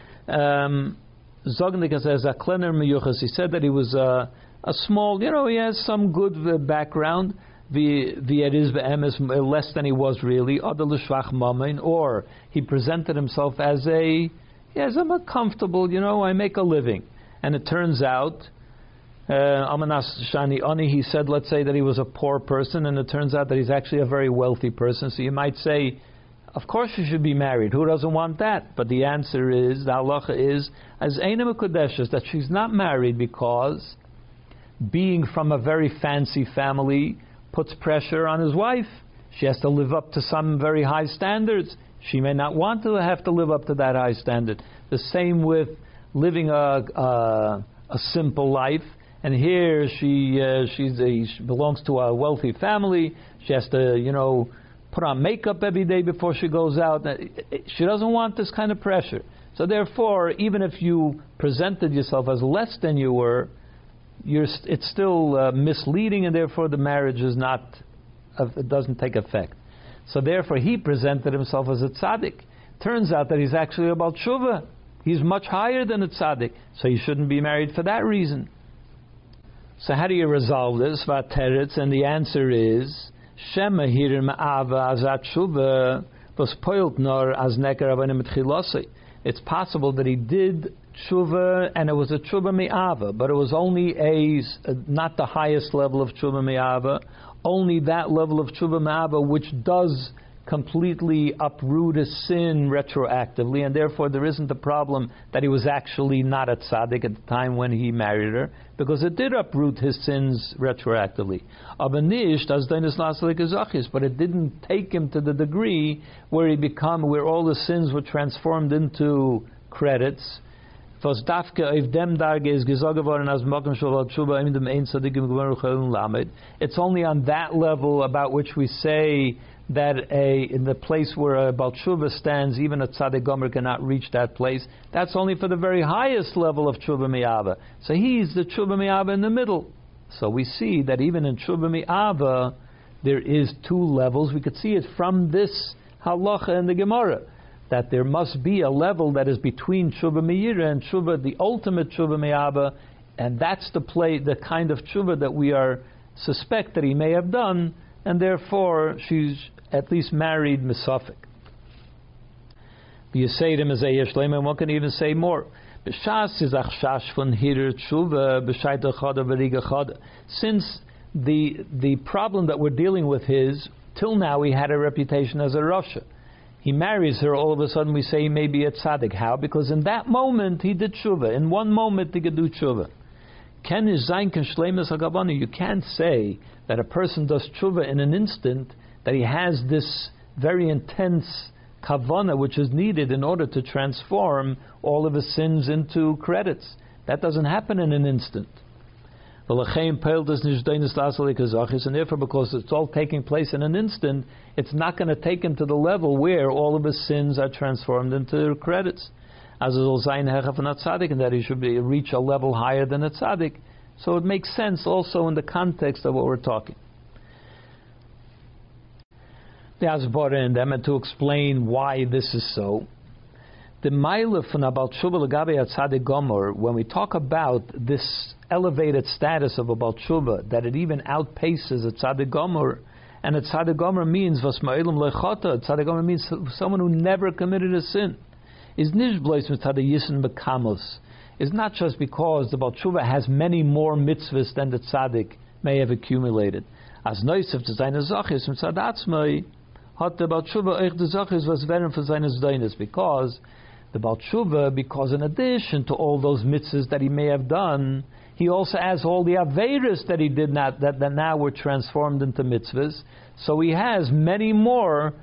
Zognik says a kleiner miyuchas. He said that he was a small, he has some good background. Is less than he was really, or he presented himself as I'm a comfortable, I make a living. And it turns out, he said, let's say that he was a poor person, and it turns out that he's actually a very wealthy person. So you might say, of course you should be married. Who doesn't want that? But the answer is, the halacha is, as Eina Mekudeshes, that she's not married because being from a very fancy family puts pressure on his wife. She has to live up to some very high standards. She may not want to have to live up to that high standard. The same with living a simple life. And here she belongs to a wealthy family. She has to, put on makeup every day before she goes out. She doesn't want this kind of pressure. So therefore, even if you presented yourself as less than you were, it's still misleading, and therefore the marriage is it doesn't take effect. So therefore he presented himself as a tzaddik. Turns out that he's actually a Baal Tshuva. He's much higher than a tzaddik, so he shouldn't be married for that reason. So how do you resolve this? Vateretz, and the answer is Shema hirim ma'ava azat tshuva was poilt nor as neker avanim etchilosei. It's possible that he did tshuva, and it was a tshuva me'ava, but it was only not the highest level of tshuva me'ava, only that level of tshuva me'ava which does completely uproot a sin retroactively, and therefore there isn't a problem that he was actually not a tzaddik at the time when he married her, because it did uproot his sins retroactively. But it didn't take him to the degree where all the sins were transformed into credits. It's only on that level about which we say that in the place where a Baal Tshuva stands, even a Tzaddik Gomer cannot reach that place. That's only for the very highest level of Tshuva Mi'ava. So he's the Tshuva Mi'ava in the middle. So we see that even in Tshuva Mi'ava, there is two levels. We could see it from this halacha in the Gemara, that there must be a level that is between Tshuva Me'ira and Tshuva, the ultimate Tshuva Mi'ava, and that's the kind of Tshuva that we suspect that he may have done, and therefore she's at least married Misafik. The Yisayim is a and one can even say more. Since the problem that we're dealing with is, till now he had a reputation as a Rasha. He marries her, all of a sudden we say he may be a tzaddik. How? Because in that moment he did tshuva. In one moment he could do tshuva. You can't say that a person does tshuva in an instant, that he has this very intense kavanah which is needed in order to transform all of his sins into credits. That doesn't happen in an instant. And therefore, because it's all taking place in an instant, it's not going to take him to the level where all of his sins are transformed into credits. As and that he should reach a level higher than a tzaddik. So it makes sense also in the context of what we're talking. The Asbara in them, and to explain why this is so. The Maila from Baal Tshuva L'Gabe Tzaddik Gomer, when we talk about this elevated status of a Baal Tshuva, that it even outpaces a Tzaddik Gomer, and a Tzaddik Gomer means Vasma'ilim Lechota. Tzaddik Gomer means someone who never committed a sin. Is Nishblois Tzaddik Yisn Bekamos. Is not just because the Baal Tshuva has many more mitzvahs than the Tzaddik may have accumulated. As Noisef to seine Zachis from Tzadatzmai, hat the Baal Tshuva euch the Zachis was werden for seine Zdoines, because the Baal Tshuva, because in addition to all those mitzvahs that he may have done, he also has all the Averis that he did not, that now were transformed into mitzvahs. So he has many more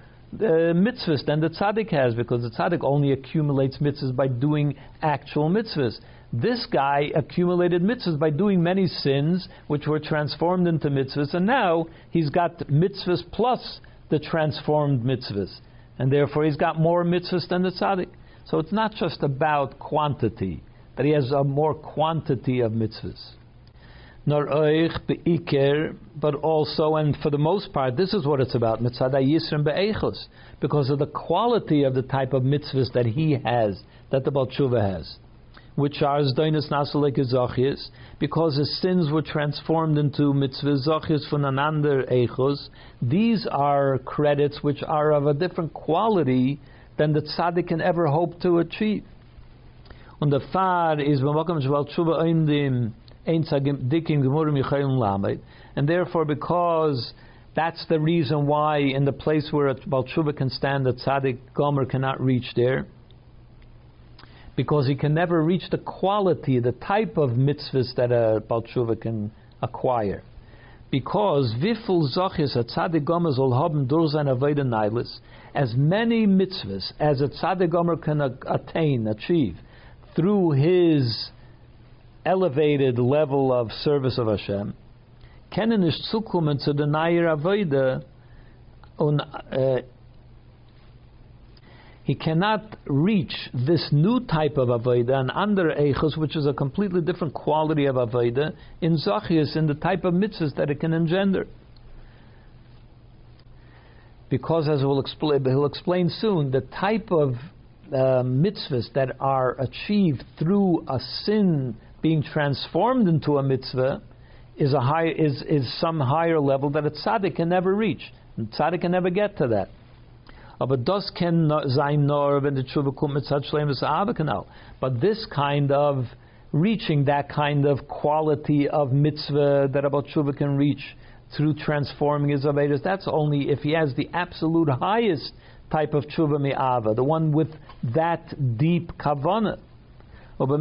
mitzvahs than the tzaddik has, because the tzaddik only accumulates mitzvahs by doing actual mitzvahs. This guy accumulated mitzvahs by doing many sins, which were transformed into mitzvahs, and now he's got mitzvahs plus the transformed mitzvahs, and therefore he's got more mitzvahs than the tzaddik. So it's not just about quantity, that he has a more quantity of mitzvahs. Nor oich be'iker, but also, and for the most part, this is what it's about, mitzvah yisrim be'echos, because of the quality of the type of mitzvahs that he has, that the Baal Tshuva has, which are zdoinus nasalek zochias, because his sins were transformed into mitzvahs zochias von anander echos. These are credits which are of a different quality than the tzaddik can ever hope to achieve. Und der Fahr is b'makom shel Tshuva oimdim. And therefore, because that's the reason why in the place where a Baal Tshuva can stand, the Tzaddik Gomer cannot reach there, because he can never reach the quality, the type of mitzvahs that a Baal Tshuva can acquire. Because viful zochis a Tzaddik Gomer zol haben durch seine avodah neilis, as many mitzvahs as a Tzaddik Gomer can achieve through his elevated level of service of Hashem, kennen nicht zukommen zu der neuen Avodah, und he cannot reach this new type of Avodah, and under Eichos, which is a completely different quality of Avodah, in Zachias, in the type of mitzvahs that it can engender. Because, as he'll explain soon, the type of mitzvahs that are achieved through a sin being transformed into a mitzvah is some higher level that a tzaddik can never reach. And tzaddik can never get to that. But this kind of reaching that kind of quality of mitzvah that a Baal Tshuva can reach through transforming his Avedas, that's only if he has the absolute highest type of tshuva mi'ava, the one with that deep kavanah. It's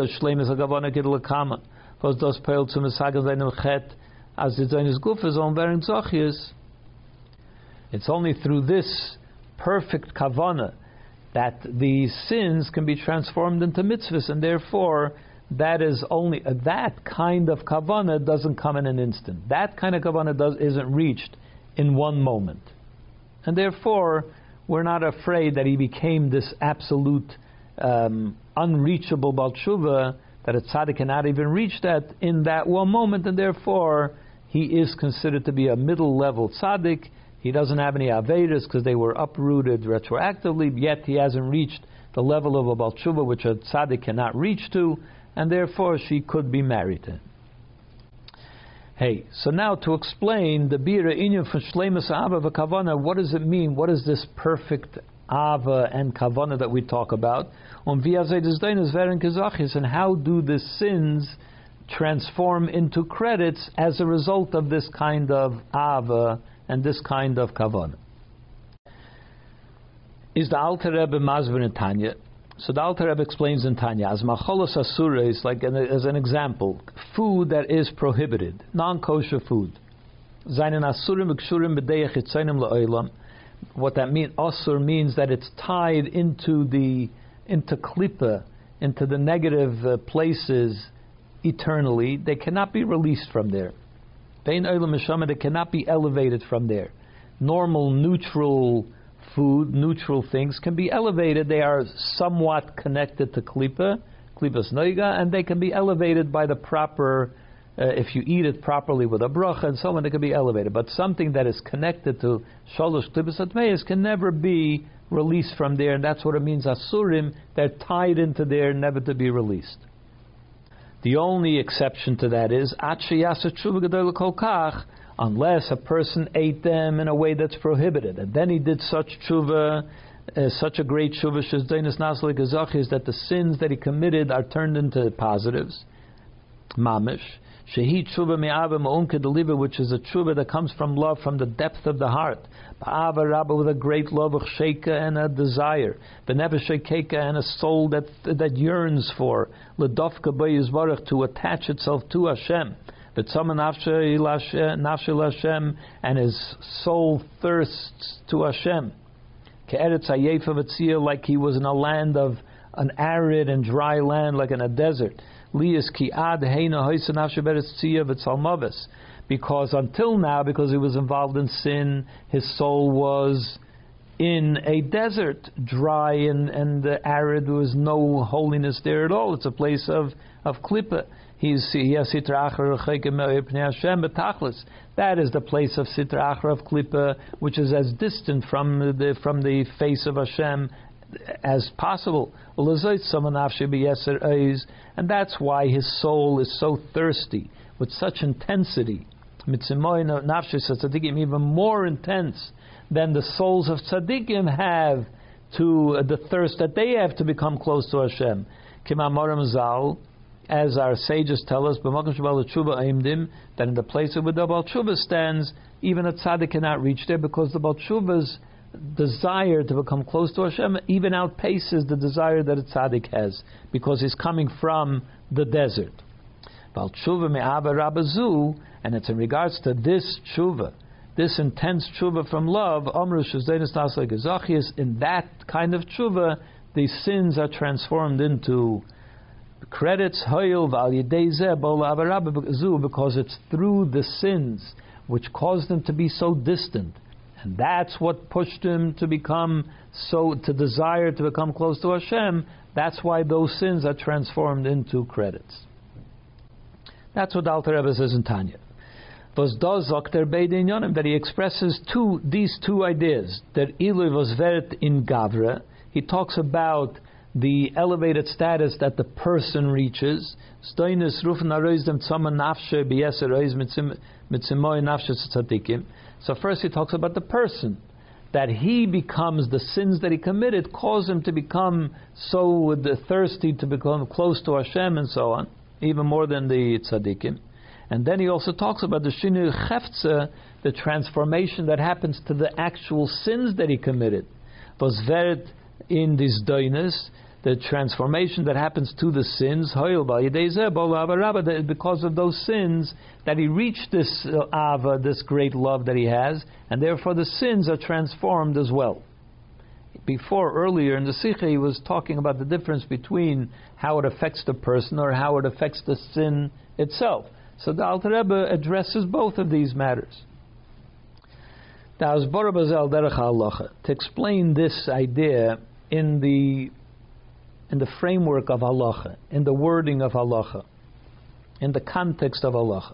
only through this perfect kavanah that the sins can be transformed into mitzvahs, and therefore that is only that kind of kavanah doesn't come in an instant. That kind of kavanah isn't reached in one moment, and therefore we're not afraid that he became this absolute unreachable Baal Tshuva, that a tzaddik cannot even reach that in that one moment, and therefore he is considered to be a middle level tzaddik. He doesn't have any avedas because they were uprooted retroactively, yet he hasn't reached the level of a Baal Tshuva which a tzaddik cannot reach to, and therefore she could be married to him. Hey, so now to explain the Bira Inyan for Shleimus Ava v'Kavana, what does it mean? What is this perfect Ava and Kavana that we talk about? And how do the sins transform into credits as a result of this kind of Ava and this kind of Kavana? Is the Alter Rebbe Masber in Tanya? So the Alter Rebbe explains in Tanya, as macholos asura is like as an example, food that is prohibited, non-kosher food. Zainen asurim v'kshurim b'deyach yitzaynim la'olam. What that means, asur means that it's tied into klipa, into the negative places eternally. They cannot be released from there. Bein olam mishama, they cannot be elevated from there. Normal, neutral food, neutral things can be elevated. They are somewhat connected to klipas noiga, and they can be elevated by the proper, if you eat it properly with a bracha and so on, they can be elevated. But something that is connected to shalosh klipas atmeis can never be released from there, and that's what it means asurim. They're tied into there, never to be released. The only exception to that is unless a person ate them in a way that's prohibited, and then he did such tshuva, such a great tshuva, that the sins that he committed are turned into positives. Mamish, shehi tshuva me'ava ma'unke deliver, which is a tshuva that comes from love, from the depth of the heart. Ba'ava rabba, with a great love of sheika and a desire. B'nefesh sheikeka, and a soul that yearns for. L'dofka b'yizbarach, to attach itself to Hashem. But someone nafshel Hashem, and his soul thirsts to Hashem. Ke'eretz hayefa v'tzia, like he was in a land of an arid and dry land like in a desert. Because until now, because he was involved in sin, his soul was in a desert, dry and arid. There was no holiness there at all. It's a place of klipa. That is the place of Sitra Achra, of Klippa, which is as distant from the face of Hashem as possible. And that's why his soul is so thirsty, with such intensity. Even more intense than the souls of tzaddikim have to the thirst that they have to become close to Hashem. As our sages tell us, that in the place where the Baal Tshuva stands, even a tzaddik cannot reach there, because the Baal Tshuva's desire to become close to Hashem even outpaces the desire that a tzaddik has, because he's coming from the desert. Baal Tshuva me'ava rabazu, and it's in regards to this tshuva, this intense tshuva from love, in that kind of tshuva, the sins are transformed into credits, because it's through the sins which caused them to be so distant, and that's what pushed him to desire to become close to Hashem. That's why those sins are transformed into credits. That's what Alter Rebbe says in Tanya. That he expresses these two ideas. That Ilui was vert in Gavra. He talks about the elevated status that the person reaches. So first he talks about the person, that he becomes, the sins that he committed cause him to become so thirsty to become close to Hashem and so on, even more than the tzaddikim. And then he also talks about the shinui chefza, the transformation that happens to the actual sins that he committed. Was vert in this doinus, the transformation that happens to the sins, because of those sins that he reached this ava, this great love that he has, and therefore the sins are transformed as well. Earlier in the Sikha, he was talking about the difference between how it affects the person or how it affects the sin itself. So the Alter Rebbe addresses both of these matters. To explain this idea in the framework of halacha, in the wording of halacha, in the context of halacha.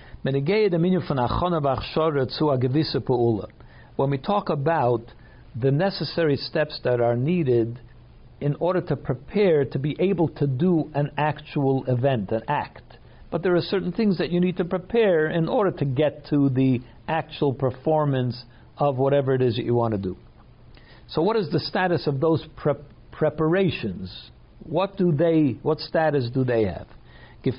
When we talk about the necessary steps that are needed in order to prepare to be able to do an actual event, an act. But there are certain things that you need to prepare in order to get to the actual performance of whatever it is that you want to do. So what is the status of those preparations? What status do they have? We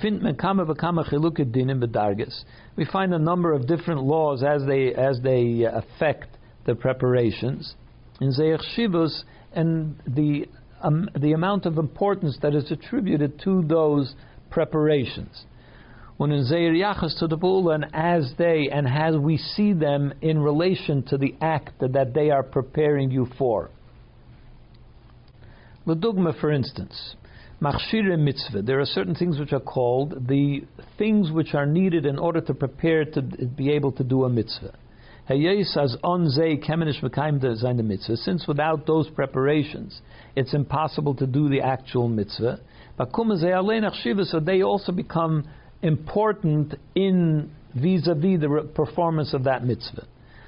find a number of different laws as they affect the preparations in Zeich Shivus, and the amount of importance that is attributed to those preparations. When in Zeir Yachas to the Pula, and as we see them in relation to the act that they are preparing you for. L'dugma, for instance, machshire mitzvah. There are certain things which are called the things which are needed in order to prepare to be able to do a mitzvah. Since without those preparations, it's impossible to do the actual mitzvah. So they also become important in vis-a-vis the performance of that mitzvah.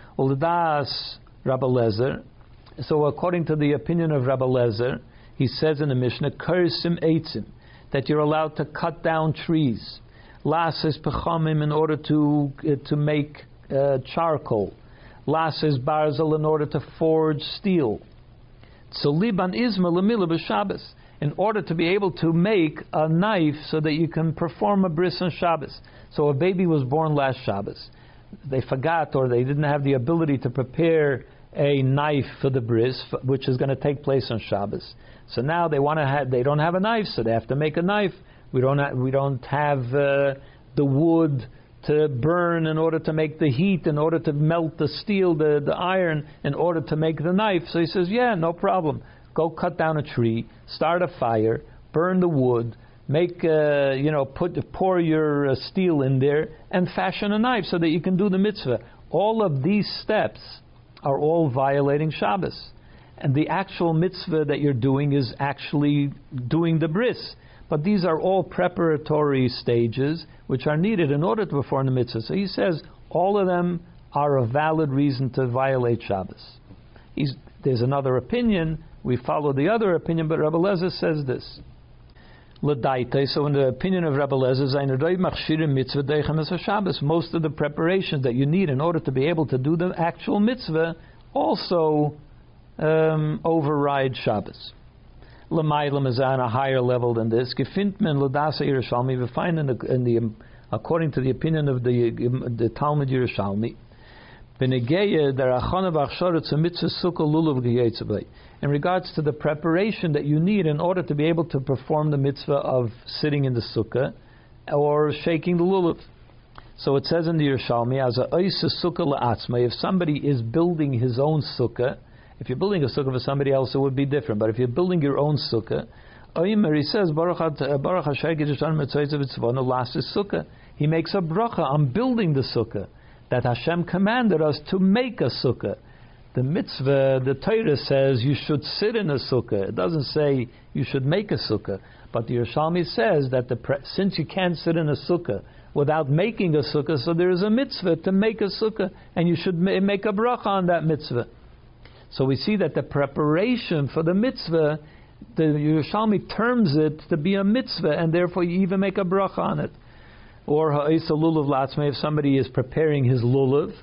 So according to the opinion of Rabbi Lezer, he says in the Mishnah, Kursim Eitzim, that you're allowed to cut down trees. Lases Pechamim, in order to make charcoal. Lases Barzel, in order to forge steel. Tzoliban Izma Lamila b'Shabbos, in order to be able to make a knife so that you can perform a bris on Shabbos. So a baby was born last Shabbos. They forgot, or they didn't have the ability to prepare a knife for the bris, which is going to take place on Shabbos. So now they don't have a knife, so they have to make a knife. We don't have the wood to burn in order to make the heat, in order to melt the steel, the iron, in order to make the knife. So he says, yeah, no problem. go cut down a tree, start a fire, burn the wood, make pour your steel in there, and fashion a knife so that you can do the mitzvah. All of these steps are all violating Shabbos. And the actual mitzvah that you're doing is actually doing the bris. But these are all preparatory stages which are needed in order to perform the mitzvah. So he says all of them are a valid reason to violate Shabbos. There's another opinion. We follow the other opinion, but Rabbi Eliezer says this. L'daite, so in the opinion of Rabbi Eliezer, most of the preparations that you need in order to be able to do the actual mitzvah also override Shabbos. L'maylam is on a higher level than this. Gefintmen l'dasa Yerushalmi, we find in the according to the opinion of the Talmud Yerushalmi, in regards to the preparation that you need in order to be able to perform the mitzvah of sitting in the sukkah or shaking the lulav. So it says in the Yerushalmi, as a oisa sukkah la'atzma, if somebody is building his own sukkah, if you're building a sukkah for somebody else, it would be different. But if you're building your own sukkah, he says, he makes a bracha, I'm building the sukkah, that Hashem commanded us to make a sukkah. The mitzvah, the Torah says you should sit in a sukkah. It doesn't say you should make a sukkah. But the Yerushalmi says that since you can't sit in a sukkah without making a sukkah, so there is a mitzvah to make a sukkah, and you should make a bracha on that mitzvah. So we see that the preparation for the mitzvah, the Yerushalmi terms it to be a mitzvah, and therefore you even make a bracha on it. Or ha'isa lulav latzmei, if somebody is preparing his lulav,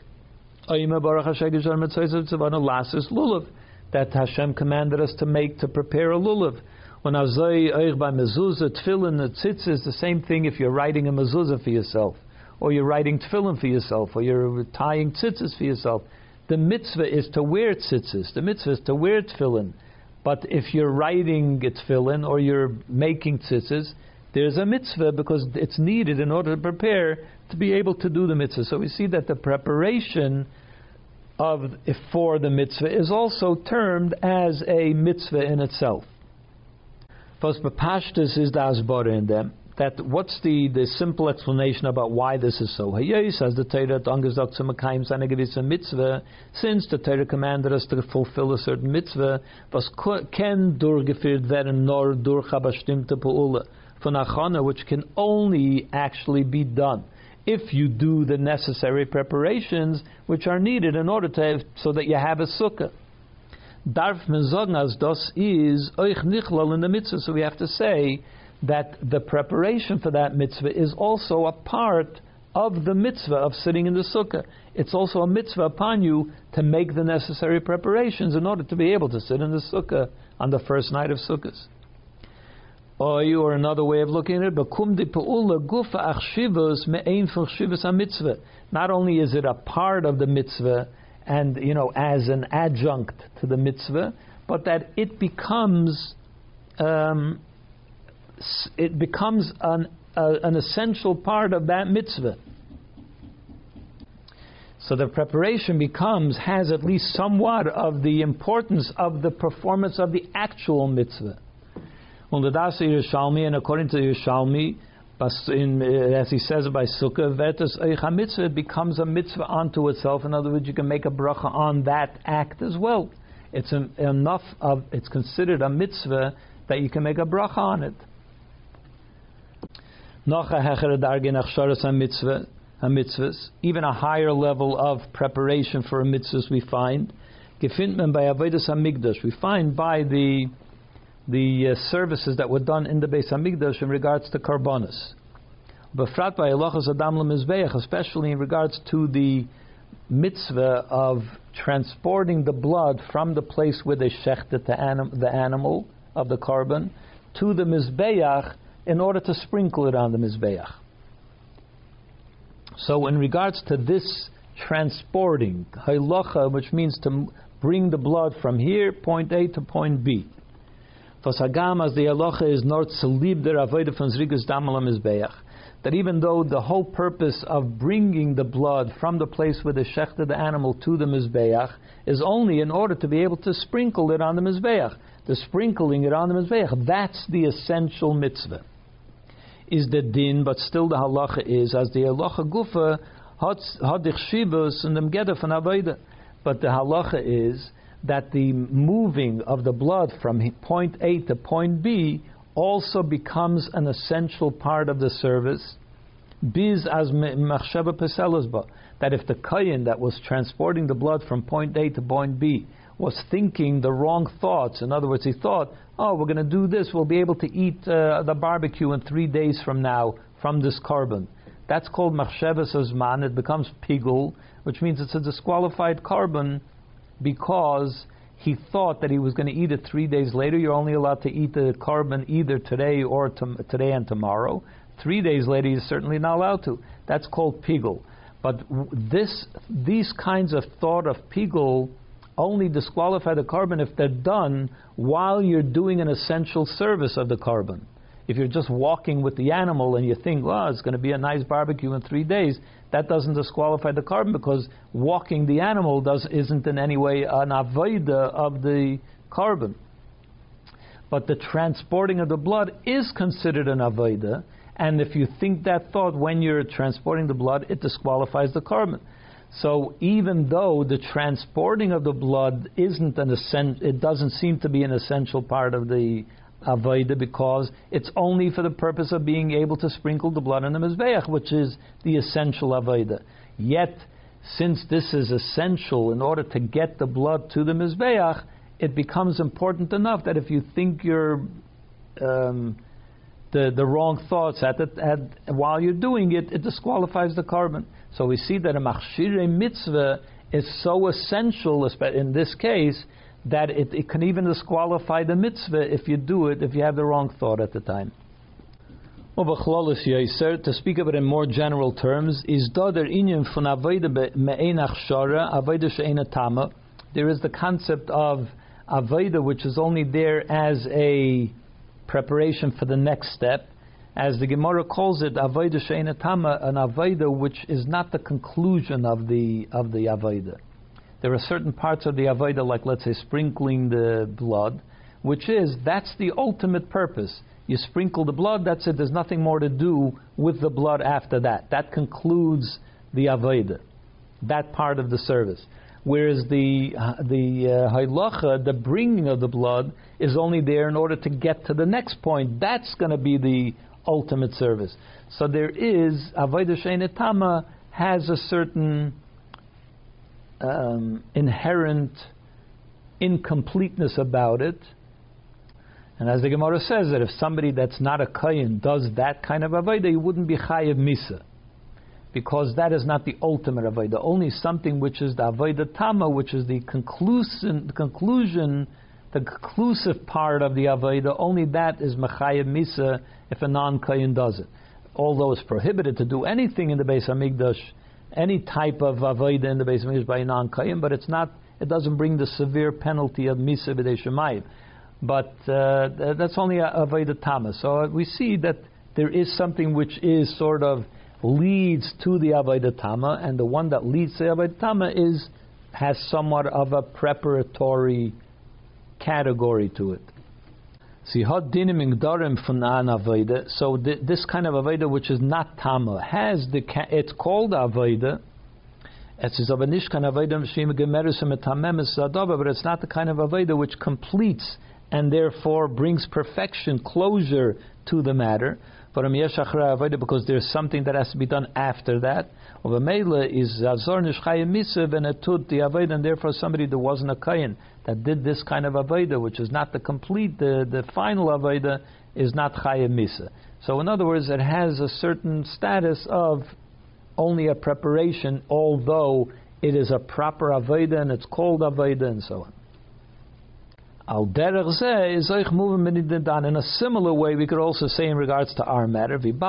that Hashem commanded us to prepare a lulav. When by mezuzah, tefillin, the tzitzis, is the same thing if you're writing a mezuzah for yourself, or you're writing tefillin for yourself, or you're tying tzitzis for yourself. The mitzvah is to wear tzitzis. The mitzvah is to wear tefillin. But if you're writing tefillin or you're making tzitzis, there's a mitzvah because it's needed in order to prepare to be able to do the mitzvah. So we see that the preparation for the mitzvah is also termed as a mitzvah in itself. First, Pashtus is the asbara in them. That what's the simple explanation about why this is so? Says the Torah mitzvah, since the Torah commanded us to fulfill a certain mitzvah, was ken durchgeführt werden nur durch a bestimmte Peula von achana, which can only actually be done if you do the necessary preparations which are needed in order to have, so that you have a sukkah. Darf men sagen as das is euch nichlal in the mitzvah, so we have to say that the preparation for that mitzvah is also a part of the mitzvah of sitting in the sukkah. It's also a mitzvah upon you to make the necessary preparations in order to be able to sit in the sukkah on the first night of Sukkot. Or another way of looking at it, not only is it a part of the mitzvah and as an adjunct to the mitzvah, but that it becomes an essential part of that mitzvah. So the preparation has at least somewhat of the importance of the performance of the actual mitzvah. And according to Yerushalmi, as he says by Sukkah, it becomes a mitzvah unto itself. In other words, you can make a bracha on that act as well. It's it's considered a mitzvah that you can make a bracha on it. Even a higher level of preparation for a mitzvah we find. We find by the services that were done in the Beis Hamikdash in regards to karbonos. Especially in regards to the mitzvah of transporting the blood from the place where they shechted the animal of the carbon to the Mizbeach in order to sprinkle it on the Mizbeach. So in regards to this transporting, halacha, which means to bring the blood from here, point A to point B. As the halacha is not to leave the avodah von zrigus dam al mizbeach. that even though the whole purpose of bringing the blood from the place where they shechted the animal to the Mizbeach is only in order to be able to sprinkle it on the Mizbeach. The sprinkling it on the Mizbeach, that's the essential mitzvah. Is the din, but still the halacha is, as the halacha gufa, hadich shivus and them geder von avodah. But the halacha is that the moving of the blood from point A to point B also becomes an essential part of the service. Biz as machshava peselosba, that if the kohen that was transporting the blood from point A to point B was thinking the wrong thoughts, in other words, he thought, oh, we're going to do this, we'll be able to eat the barbecue in 3 days from now from this carbon. That's called machshava zman. It becomes pigul, which means it's a disqualified carbon because he thought that he was going to eat it 3 days later. You're only allowed to eat the carbon either today or today and tomorrow. 3 days later, you're certainly not allowed to. That's called pigul. But these kinds of thought of pigul only disqualify the carbon if they're done while you're doing an essential service of the carbon. If you're just walking with the animal and you think, well, it's going to be a nice barbecue in 3 days, that doesn't disqualify the carbon because walking the animal isn't in any way an avodah of the carbon. But the transporting of the blood is considered an avodah, and if you think that thought when you're transporting the blood, it disqualifies the carbon. So even though the transporting of the blood isn't it doesn't seem to be an essential part of the avodah because it's only for the purpose of being able to sprinkle the blood on the mizbeach, which is the essential avodah. Yet, since this is essential in order to get the blood to the mizbeach, it becomes important enough that if you think you're the wrong thoughts while you're doing it, it disqualifies the carbon. So we see that a machshirei mitzvah is so essential in this case that it can even disqualify the mitzvah if you do it, if you have the wrong thought at the time. To speak of it in more general terms, is there is the concept of avodah which is only there as a preparation for the next step, as the Gemara calls it, avodah she'eina tama, an avodah which is not the conclusion of the avodah. There are certain parts of the avodah, like let's say sprinkling the blood, that's the ultimate purpose. You sprinkle the blood, that's it. There's nothing more to do with the blood after that. That concludes the avodah, that part of the service. Whereas the halacha, the bringing of the blood, is only there in order to get to the next point. That's going to be the ultimate service. So there is avodah she'eina tama has a certain inherent incompleteness about it, and as the Gemara says, that if somebody that's not a kohen does that kind of avodah, he wouldn't be chayev misa, because that is not the ultimate avodah. Only something which is the avodah tama, which is the conclusive part of the avodah, only that is mechayev misa if a non-kohen does it. Although it's prohibited to do anything in the Beis Hamikdash, any type of avodah in the Beis Hamikdash by a non-kohen, but it doesn't bring the severe penalty of misa b'dei shemayim. But that's only a avodah tama. So we see that there is something which is sort of leads to the avodah tama, and the one that leads to the avodah tama has somewhat of a preparatory category to it. So this kind of avodah which is not tama it's called avodah. But it's not the kind of avodah which completes and therefore brings perfection, closure to the matter. Because there's something that has to be done after that. And therefore somebody that wasn't a kohen that did this kind of avodah, which is not the complete, the final avodah, is not chayev misa. So in other words, it has a certain status of only a preparation, although it is a proper avodah and it's called avodah and so on. In a similar way, we could also say in regards to our matter, since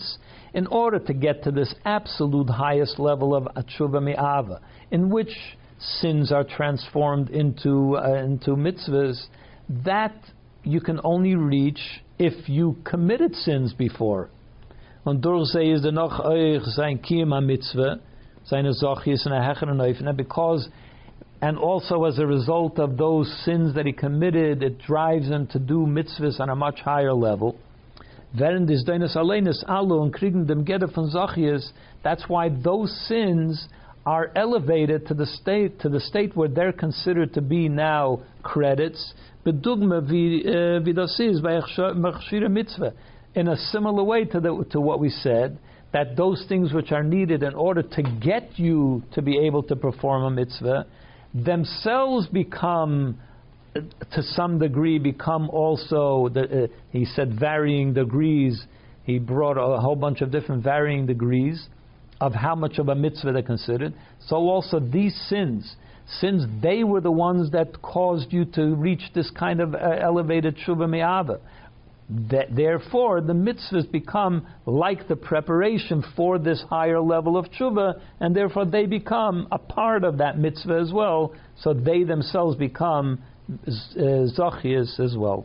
in order to get to this absolute highest level of atshuva mi'ava, in which sins are transformed into mitzvahs, that you can only reach if you committed sins before. Und durch sie ist noch euch sein Kiyama Mitzvah, seine Zochis and a Hecher and Oifene, because, and also as a result of those sins that he committed, it drives him to do mitzvahs on a much higher level. Während des Deines Alleines Alu und kriegen dem Gede von Zochis, that's why those sins are elevated to the state where they're considered to be now credits. Bedugma wie das ist bei Machshira Mitzvah. In a similar way to what we said, that those things which are needed in order to get you to be able to perform a mitzvah, themselves become, to some degree, become also, he said varying degrees. He brought a whole bunch of different varying degrees of how much of a mitzvah they're considered. So also these sins, since they were the ones that caused you to reach this kind of elevated tshuva me'ava, therefore the mitzvahs become like the preparation for this higher level of tshuva, and therefore they become a part of that mitzvah as well, so they themselves become zochiyas as well.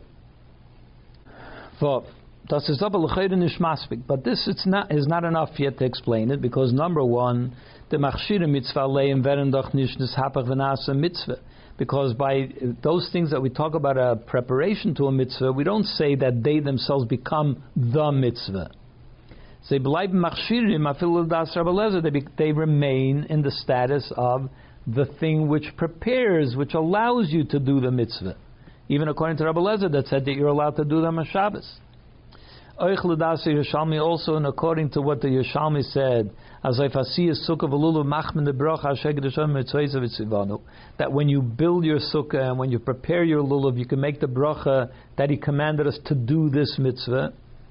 But this is not enough yet to explain it, because number one, the machshire mitzvah leim werden doch nicht des hapach v'nasa mitzvah. Because by those things that we talk about a preparation to a mitzvah, we don't say that they themselves become the mitzvah. They remain in the status of the thing which prepares, which allows you to do the mitzvah. Even according to Rabbi Lezer, that said that you're allowed to do them on Shabbos. Also, and according to what the Yerushalmi said, that when you build your sukkah and when you prepare your lulav, you can make the bracha that he commanded us to do this mitzvah.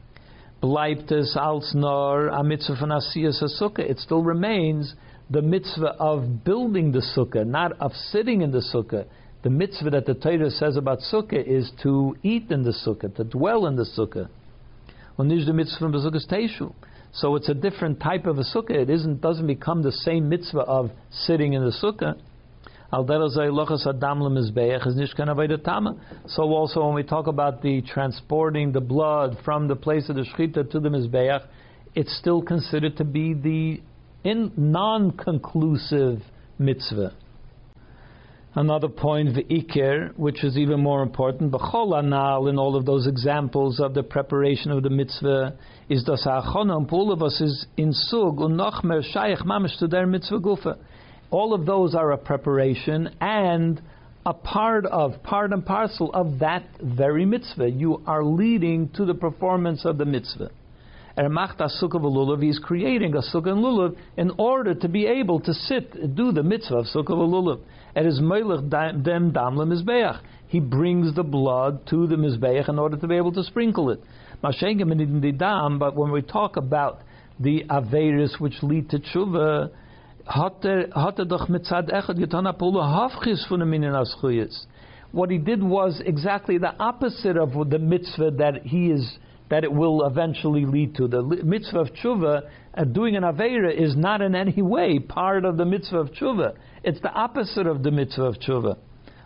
It still remains the mitzvah of building the sukkah, not of sitting in the sukkah. The mitzvah that the Torah says about sukkah is to eat in the sukkah, to dwell in the sukkah. So it's a different type of a sukkah. It doesn't become the same mitzvah of sitting in the sukkah. So also when we talk about the transporting the blood from the place of the shechita to the mizbeach, it's still considered to be the non-conclusive mitzvah. Another point, v'ikir, which is even more important, b'chol anal, in all of those examples of the preparation of the mitzvah, is das ha'achona, all of us is in sug, u'nochmer shayach mamish to der mitzvah gufa. All of those are a preparation and a part and parcel of that very mitzvah. You are leading to the performance of the mitzvah. Macht a sukkah v'lulav, he's creating a sukkah and lulav in order to be able to do the mitzvah of sukkah v'lulav. It is meilech dem dam lemizbeach. He brings the blood to the mizbeach in order to be able to sprinkle it. But when we talk about the averis which lead to tshuva, what he did was exactly the opposite of the mitzvah that it will eventually lead to. The mitzvah of tshuva, doing an aveira, is not in any way part of the mitzvah of tshuva. It's the opposite of the mitzvah of tshuva.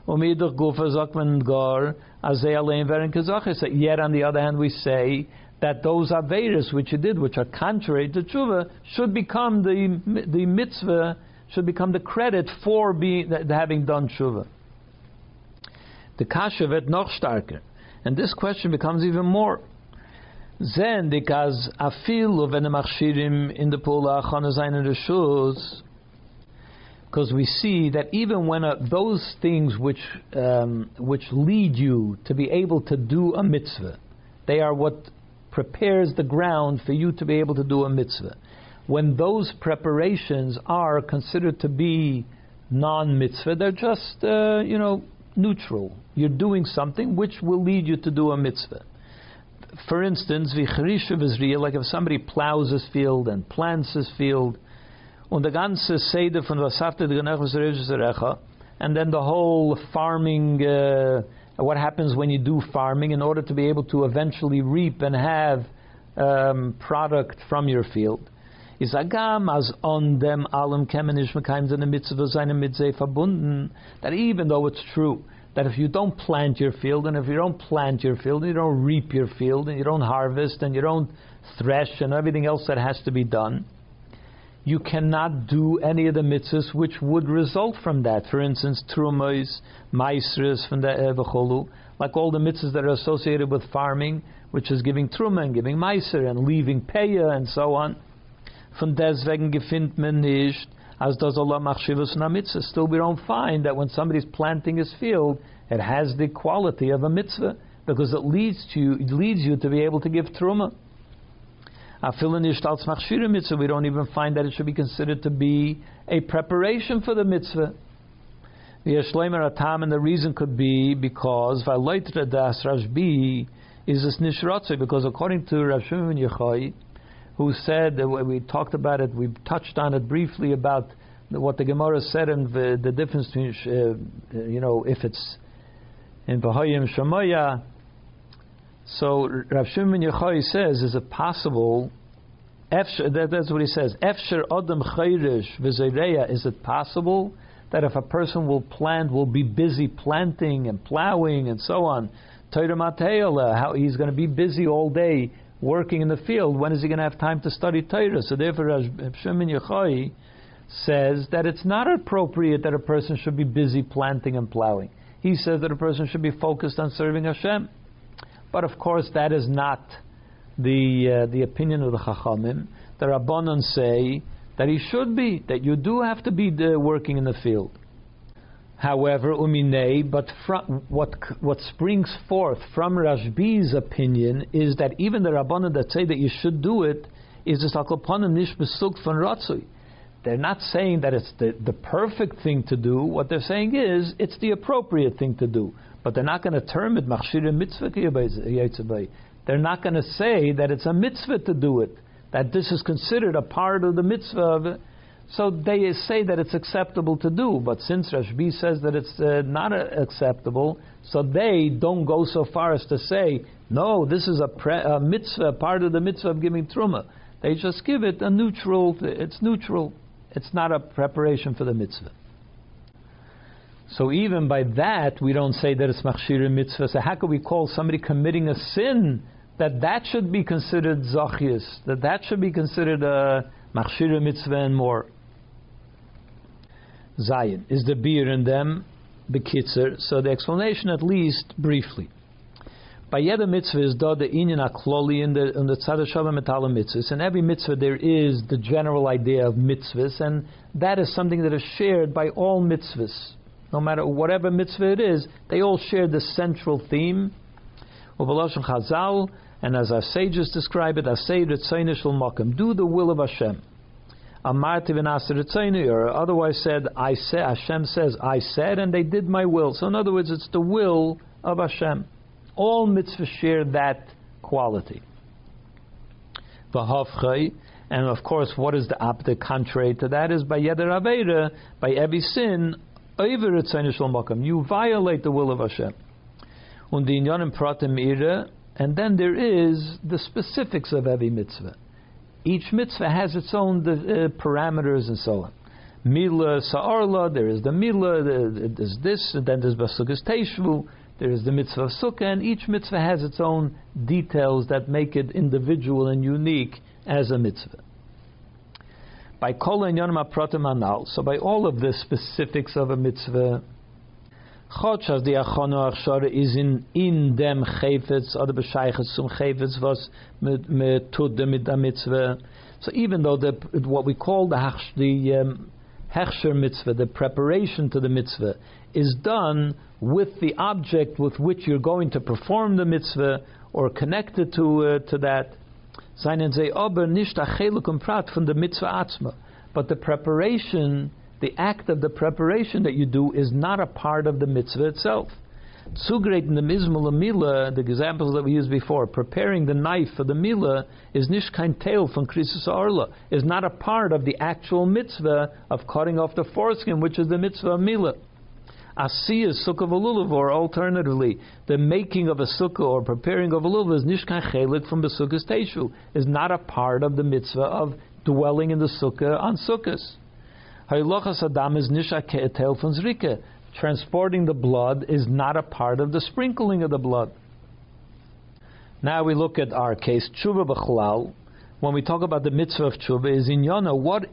Yet on the other hand, we say that those aveiras which you did, which are contrary to tshuva, should become the mitzvah, should become the credit for having done tshuva. The kasha wird noch starker, and this question becomes even more. Then, because afilu v'nemachshirim in the pula achana zayin reshus, because we see that even when those things which lead you to be able to do a mitzvah, they are what prepares the ground for you to be able to do a mitzvah. When those preparations are considered to be non-mitzvah, they're just neutral. You're doing something which will lead you to do a mitzvah. For instance, like if somebody plows his field and plants his field, und the ganze Seder von Wasafte de Genech, and then the whole farming, what happens when you do farming in order to be able to eventually reap and have product from your field. is agam as on them alum kemenish mekayim in the mitzvah seine mitzvah verbunden. That even though it's true that if you don't plant your field, and if you don't plant your field, and you don't reap your field, and you don't harvest, and you don't thresh, and everything else that has to be done, you cannot do any of the mitzvahs which would result from that. For instance, trumos, maisres from the v'cholu, like all the mitzvahs that are associated with farming, which is giving truma and giving meiser and leaving peya and so on. Von deswegen gefindt man nicht, as does Allah machshivus na mitzvah. Still, we don't find that when somebody's planting his field, it has the quality of a mitzvah because it leads you to be able to give truma. We don't even find that it should be considered to be a preparation for the mitzvah. And the reason could be because is this nishrotze, because according to Rav Shimon ben Yochai, who said, we talked about it, we touched on it briefly about what the Gemara said and the difference between, if it's in Bahayim Shemaya. So Rav Shimon ben Yochai says, is it possible, that's what he says, Efsher Adam Chayrish V'Zeireya, is it possible that if a person will be busy planting and plowing and so on, Torah Mateyala, how he's going to be busy all day working in the field, when is he going to have time to study Torah? So therefore Rav Shimon ben Yochai says that it's not appropriate that a person should be busy planting and plowing. He says that a person should be focused on serving Hashem. But of course that is not the opinion of the Chachamim. The Rabbanon say that he should be, that you do have to be working in the field. However, but what springs forth from Rashbi's opinion is that even the Rabbanon that say that you should do it is the Sakopanim nish besug von Ratzui. They're not saying that it's the perfect thing to do. What they're saying is it's the appropriate thing to do. But they're not going to term it machshir mitzvah. They're not going to say that it's a mitzvah to do it, that this is considered a part of the mitzvah of it. So they say that it's acceptable to do, but since Rashbi says that it's not acceptable, so they don't go so far as to say, no, this is a mitzvah, part of the mitzvah of giving truma. They just give it a neutral, it's neutral. It's not a preparation for the mitzvah. So even by that, we don't say that it's machshir mitzvah. So how could we call somebody committing a sin that should be considered zachius, that should be considered a machshir mitzvah and more? Zayin, is the beer in them bekitzer? So the explanation, at least briefly. By yeda mitzvah is da the inyan akloli in the tzad shalom metala mitzvahs. In every mitzvah there is the general idea of mitzvahs, and that is something that is shared by all mitzvahs. No matter whatever mitzvah it is, they all share the central theme. Uvaloshem Chazal, and as our sages describe it, asay ritzayin shel makom, do the will of Hashem. Amarti v'naseh ritzayin, or otherwise said, Hashem says, I said, and they did my will. So in other words, it's the will of Hashem. All mitzvahs share that quality. V'havchai, and of course, what is the contrary to that is by yeder aveira, by every sin, over ritzayin shel makom, you violate the will of Hashem. Und the inyanim pratim ira, and then there is the specifics of every mitzvah. Each mitzvah has its own parameters and so on. Mila sa'arla, there is the mila, there's this, and then there's basukas teishvu, there is the mitzvah of sukkah, and each mitzvah has its own details that make it individual and unique as a mitzvah. By kol inyanim pratim anal, so by all of the specifics of a mitzvah, Chotch as the Achono Achshara is in them chayfetz, oder bescheiches zum chayfetz was mit tut mit der mitzvah. So even though what we call the hechsher mitzvah, the preparation to the mitzvah, is done with the object with which you're going to perform the mitzvah or connected to that, seinen sie aber nicht a chelukum prat von der mitzvah atzma, but the preparation, the act of the preparation that you do is not a part of the mitzvah itself. Zugreiten the mizmul mila, the examples that we used before, preparing the knife for the mila is nicht kein teil von krisus arla, is not a part of the actual mitzvah of cutting off the foreskin, which is the mitzvah of mila. Asiyah sukkah v'lulav, or alternatively, the making of a sukkah or preparing of a lulav is nicht kein chelik from the sukkah's teishu, is not a part of the mitzvah of dwelling in the sukkah on sukkahs. Haylochas Adam is nisha ke'etel von zrika. Transporting the blood is not a part of the sprinkling of the blood. Now we look at our case, tshuva b'chlal. When we talk about the mitzvah of tshuva, is in Yonah, what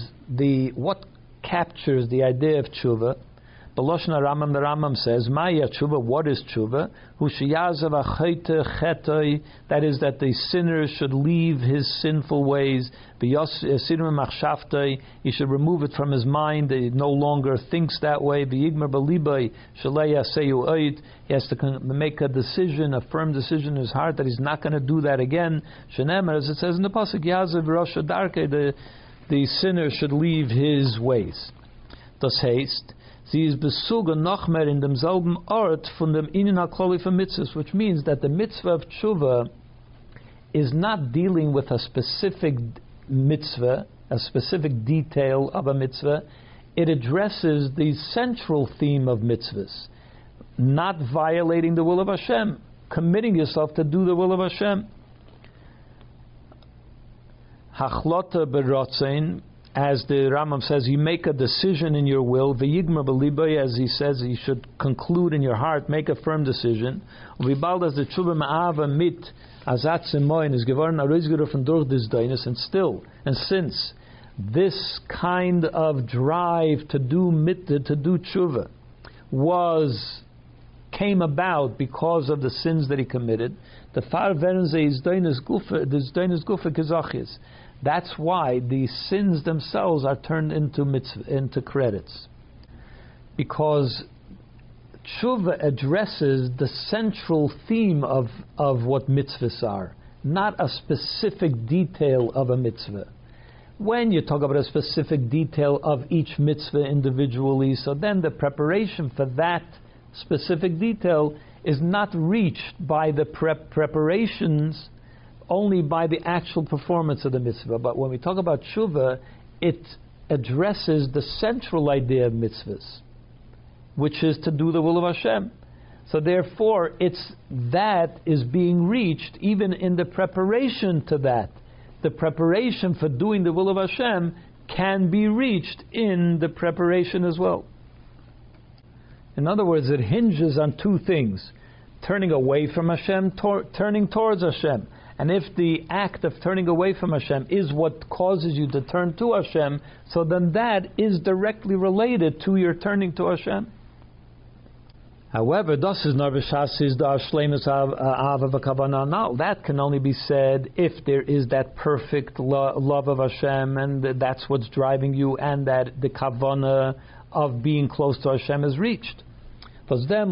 captures the idea of tshuva? B'loshon HaRambam, the Rambam says, Maya tshuva, what is tshuva? Hu sheyazav achayte chetoi, that is that the sinner should leave his sinful ways. V'yasirim machshavtoi, he should remove it from his mind, he no longer thinks that way. V'yigmer b'libai, shalei yaseyu oit, he has to make a decision, a firm decision in his heart that he's not going to do that again. Shenemer, as it says in the pasuk, yazav rosha darkei, the sinner should leave his ways. Das heißt, sie ist besuge noch mehr in demselben Ort von dem Inen HaKloli von Mitzvahs, which means that the mitzvah of tshuva is not dealing with a specific mitzvah, a specific detail of a mitzvah. It addresses the central theme of mitzvahs, not violating the will of Hashem, committing yourself to do the will of Hashem. Hachlota berotzein, as the Rambam says, you make a decision in your will. V'yigmar b'libay, as he says, you should conclude in your heart, make a firm decision. V'bald as the tshuva ma'ava mit azat semoin is geworden arizgerufen durch des deines, and still, and since this kind of drive to do tshuva came about because of the sins that he committed, the far verenze is deines gufe gezachis. That's why the sins themselves are turned into credits, because tshuva addresses the central theme of what mitzvahs are, not a specific detail of a mitzvah. When you talk about a specific detail of each mitzvah individually, so then the preparation for that specific detail is not reached by the preparations, only by the actual performance of the mitzvah. But when we talk about tshuva, it addresses the central idea of mitzvahs, which is to do the will of Hashem. So therefore, that is being reached even in the preparation to that. The preparation for doing the will of Hashem can be reached in the preparation as well. In other words, it hinges on two things: turning away from Hashem, turning towards Hashem. And if the act of turning away from Hashem is what causes you to turn to Hashem, so then that is directly related to your turning to Hashem. However, that can only be said if there is that perfect love of Hashem, and that's what's driving you, and that the kavanah of being close to Hashem is reached. Then,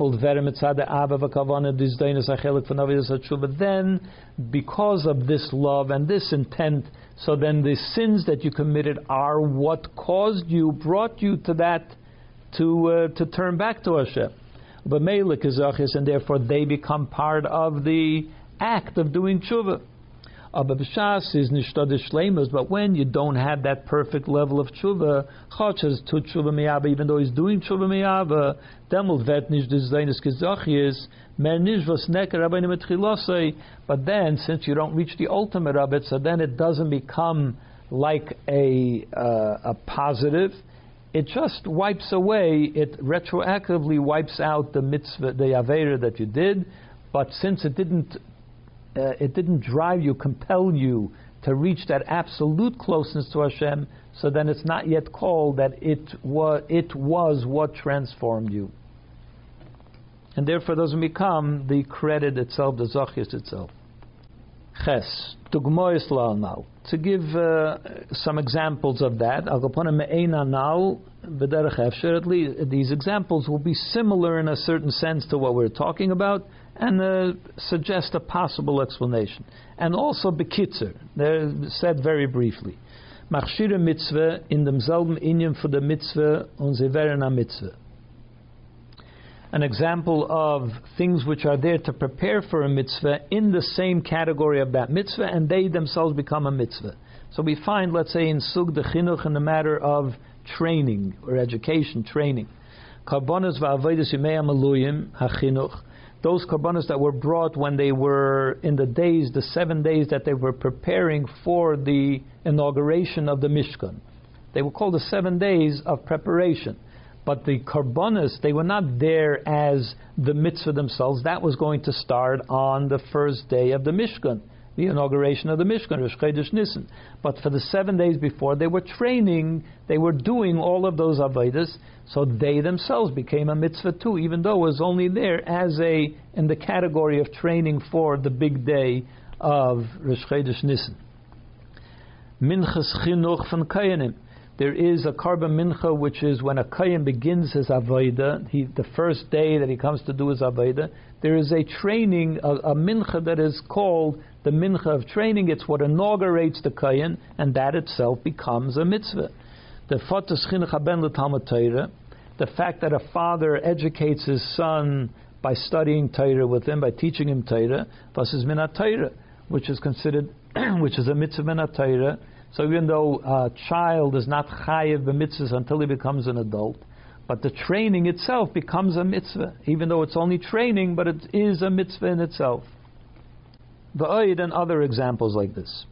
because of this love and this intent, so then the sins that you committed are what brought you to that, to turn back to Hashem. And therefore they become part of the act of doing tshuva. But when you don't have that perfect level of tshuva, even though he's doing tshuva miyava, but then, since you don't reach the ultimate of it, so then it doesn't become like a positive. It just wipes away, it retroactively wipes out the mitzvah, the avera that you did, but since it didn't drive you, compel you to reach that absolute closeness to Hashem, so then it's not yet called that it was what transformed you. And therefore doesn't become the credit itself, the zachis itself. Ches, dugmois la'anal. To give some examples of that, these examples will be similar in a certain sense to what we're talking about, and suggest a possible explanation. And also bekitzer, they're said very briefly. Machshire mitzvah in demselben inyan for the mitzvah und sie wären a mitzvah. An example of things which are there to prepare for a mitzvah in the same category of that mitzvah, and they themselves become a mitzvah. So we find, let's say, in Sug de Chinuch, in the matter of training or education, training. The those korbanos that were brought when they were in the 7 days that they were preparing for the inauguration of the Mishkan. They were called the 7 days of preparation. But the korbanos, they were not there as the mitzvah themselves. That was going to start on the first day of the Mishkan, the inauguration of the Mishkan, Rosh Chodesh Nisan. But for the 7 days before, they were training, they were doing all of those avodas, so they themselves became a mitzvah too, even though it was only there as in the category of training for the big day of Rosh Chodesh Nisan. Minchas chinuch van Koyanim. There is a karban mincha, which is when a kohen begins his avodah, the first day that he comes to do his avodah, there is a training, a mincha that is called the mincha of training. It's what inaugurates the kohen, and that itself becomes a mitzvah. The fatas chinuch haben l'talmud Torah, the fact that a father educates his son by studying Torah with him, by teaching him Torah, versus minat Torah, which is considered, which is a mitzvah minat Torah. So even though a child is not chayiv b'mitzvahs until he becomes an adult, but the training itself becomes a mitzvah, even though it's only training, but it is a mitzvah in itself. V'oid and other examples like this.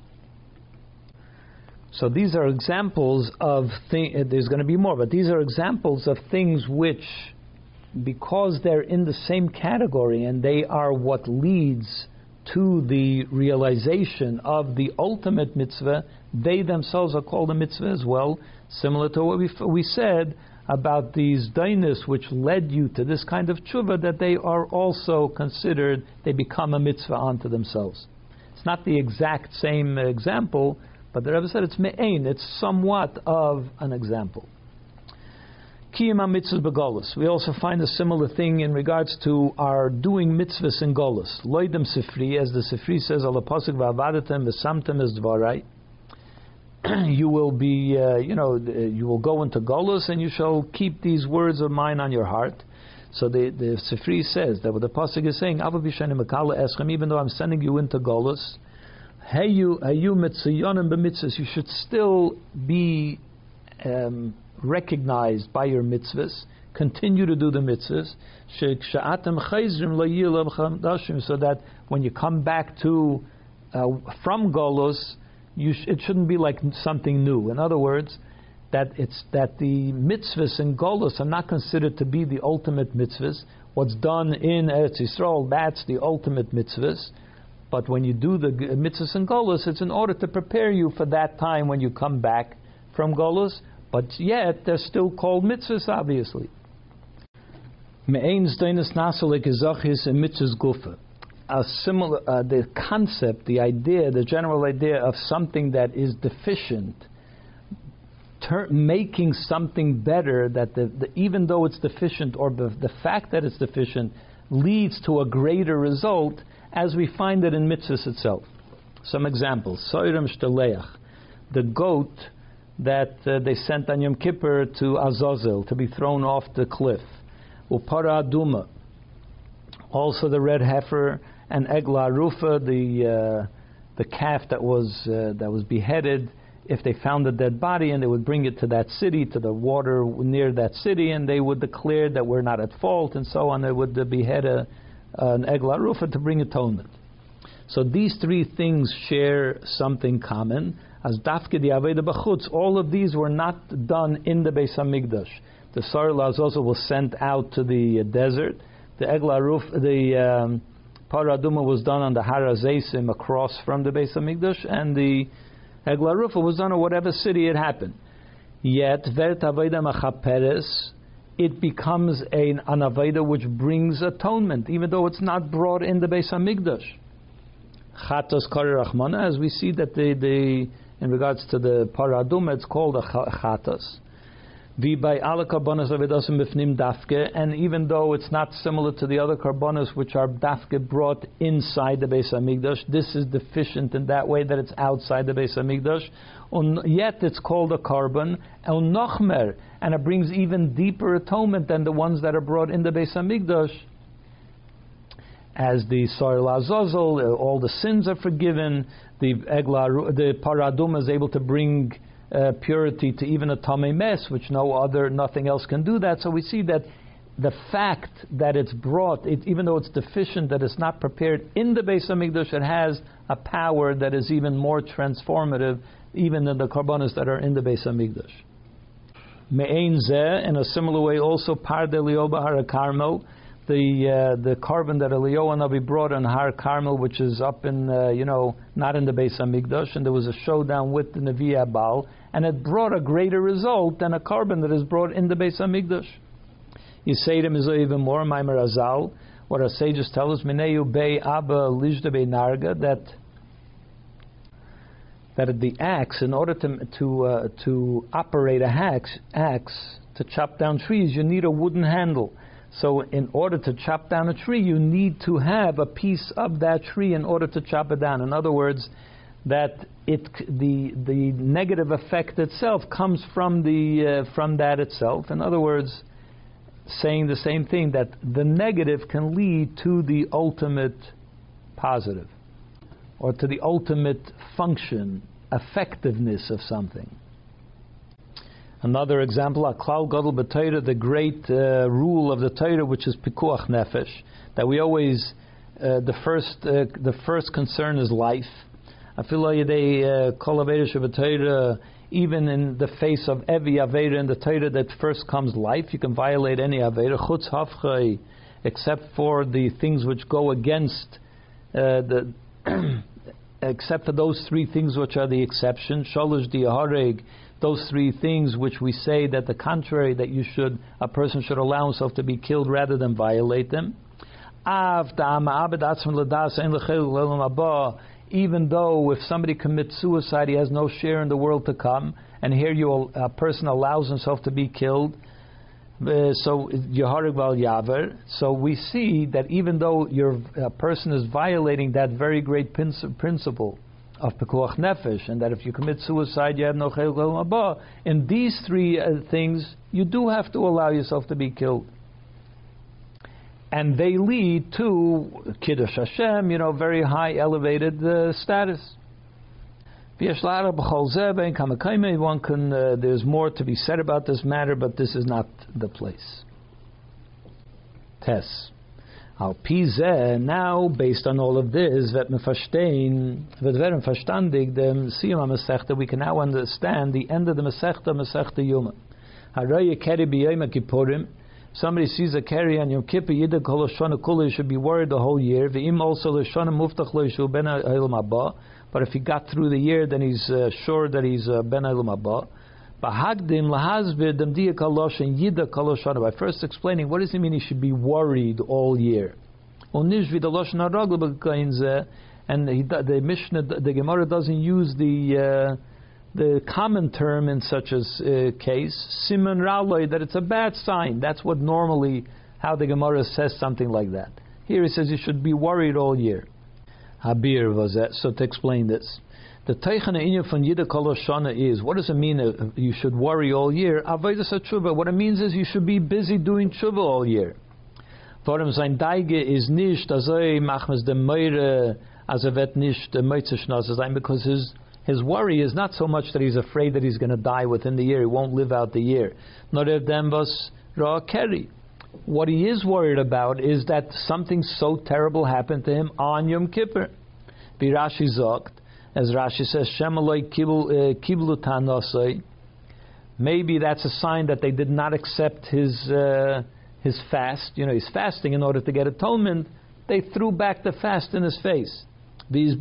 So these are examples of there's going to be more, but these are examples of things which, because they're in the same category and they are what leads to the realization of the ultimate mitzvah, they themselves are called a mitzvah as well, similar to what we said about these dainis which led you to this kind of tshuva, that they are also considered, they become a mitzvah unto themselves. It's not the exact same example, but the Rebbe said it's me'ain, it's somewhat of an example. Kiyama mitzvahs begolus. We also find a similar thing in regards to our doing mitzvahs in golus. Loidem sifri, as the sifri says, ala pasuk v'avadetem v'samtem es dvarai. You will be, you will go into golus and you shall keep these words of mine on your heart. So the sifri says that what the pasuk is saying, even though I'm sending you into golus, you should still be recognized by your mitzvahs, continue to do the mitzvahs, so that when you come back to from Golos, it shouldn't be like something new. In other words, that the mitzvahs in Golos are not considered to be the ultimate mitzvahs. What's done in Eretz Yisrael, that's the ultimate mitzvahs. But when you do the mitzvahs in Golos, it's in order to prepare you for that time when you come back from Golos. But yet, they're still called mitzvahs, obviously. A similar, the concept, the idea, the general idea of something that is deficient, making something better, that even though it's deficient, or the fact that it's deficient, leads to a greater result, as we find it in mitzvahs itself. Some examples. Soirem shteleach, the goat that they sent on Yom Kippur to Azazel to be thrown off the cliff. Upara Aduma, also the red heifer, and Egla Rufa, the calf that was beheaded. If they found a dead body, and they would bring it to that city, to the water near that city, and they would declare that we're not at fault, and so on. They would behead an Egla Rufa to bring atonement. So these three things share something common. As dafke the aveda b'chutz, all of these were not done in the Beis Hamikdash. The Sar Lazozo was sent out to the desert. The Egla Ruf, the Paraduma was done on the Har HaZeisim across from the Beis Hamikdash, and the Egla Rufa was done in whatever city it happened. Yet Vert Aveda Machaperes, it becomes an aveda which brings atonement, even though it's not brought in the Beis Hamikdash. Chatos Kari Rachmana, as we see that in regards to the Paraduma, it's called a Chatos. V'bay ala karbonos avidasim b'fnim dafke, and even though it's not similar to the other karbonos which are dafke brought inside the Beis Hamikdash, this is deficient in that way that it's outside the Beis Hamikdash. Yet it's called a carbon el nochmer, and it brings even deeper atonement than the ones that are brought in the Beis Hamikdash. As the Soil Azazel, all the sins are forgiven. The Paraduma is able to bring purity to even a Tamei Mes, which nothing else can do that. So we see that the fact that it's brought, even though it's deficient, that it's not prepared in the Beis Hamikdash, it has a power that is even more transformative, even than the karbanos that are in the Beis Hamikdash. Me'ein zeh, in a similar way, also par de Eliyahu Har Carmel, the carbon that Eliyahu Navi brought on Har Carmel, which is up in, not in the Beis Hamikdash, and there was a showdown with the Nevi Abal, and it brought a greater result than a carbon that is brought in the Beis Hamikdash. You say to him is even more, Maimer Azal, what our sages tell us, Mineu Bei Abba Lijda Bei Narga, that the axe, in order to operate a axe to chop down trees, you need a wooden handle. So in order to chop down a tree, you need to have a piece of that tree in order to chop it down. In other words, that the negative effect itself comes from that itself. In other words, saying the same thing, that the negative can lead to the ultimate positive, or to the ultimate function, effectiveness of something. Another example, Aklal Gadol B'Torah, the great rule of the Torah, which is Pikuach Nefesh, that we always, the first concern is life. Even in the face of every Aveda in the Torah, that first comes life. You can violate any Aveda, Chutz Hafchai, except for the things which go against except for those three things which are the exception. Shalosh Diyahareg, those three things which we say that the contrary, that a person should allow himself to be killed rather than violate them. Even though if somebody commits suicide, he has no share in the world to come, and here a person allows himself to be killed. So Yehareg Val Yaver. So we see that even though a person is violating that very great principle of Pekuach Nefesh, and that if you commit suicide, you have no Chayil Olam Haba, in these three things, you do have to allow yourself to be killed. And they lead to Kiddush Hashem, very high, elevated status. There's more to be said about this matter, but this is not the place. Tes. Now, based on all of this, that we can now understand the end of the Masechta Yoma. Somebody sees a carry on Yom Kippur, Yidda Kol Hoshana Kula, should be worried the whole year. V'im also L'Shana Muftach Lo Yishu Ben Ha'olam Haba. But if he got through the year, then he's sure that he's Ben Ha'olam Haba. B'hagdim Lahazbir Dem Diya Kol Loshan Yidda Kol Hoshana. By first explaining, what does it mean he should be worried all year? Onishvi the Loshan HaRagla B'Kain Zeh. And the Mishnah, the Gemara doesn't use the common term in such a case, siman raloi, that it's a bad sign. That's what normally, how the Gemara says something like that. Here he says you should be worried all year. Habir was that. So to explain this, the Teichana Inya from Yidda Kol Hoshana is, what does it mean you should worry all year? Avodas HaTshuva. What it means is you should be busy doing tshuva all year. Vorem sein Daige is nicht azoi machmes dem meire as vet nicht meitzeshnas sein, because his worry is not so much that he's afraid that he's going to die within the year, he won't live out the year. What he is worried about is that something so terrible happened to him on Yom Kippur. Rashi zogt, as Rashi says, Shemaloi kiblu tanosai. Maybe that's a sign that they did not accept his fast. He's fasting in order to get atonement. They threw back the fast in his face. And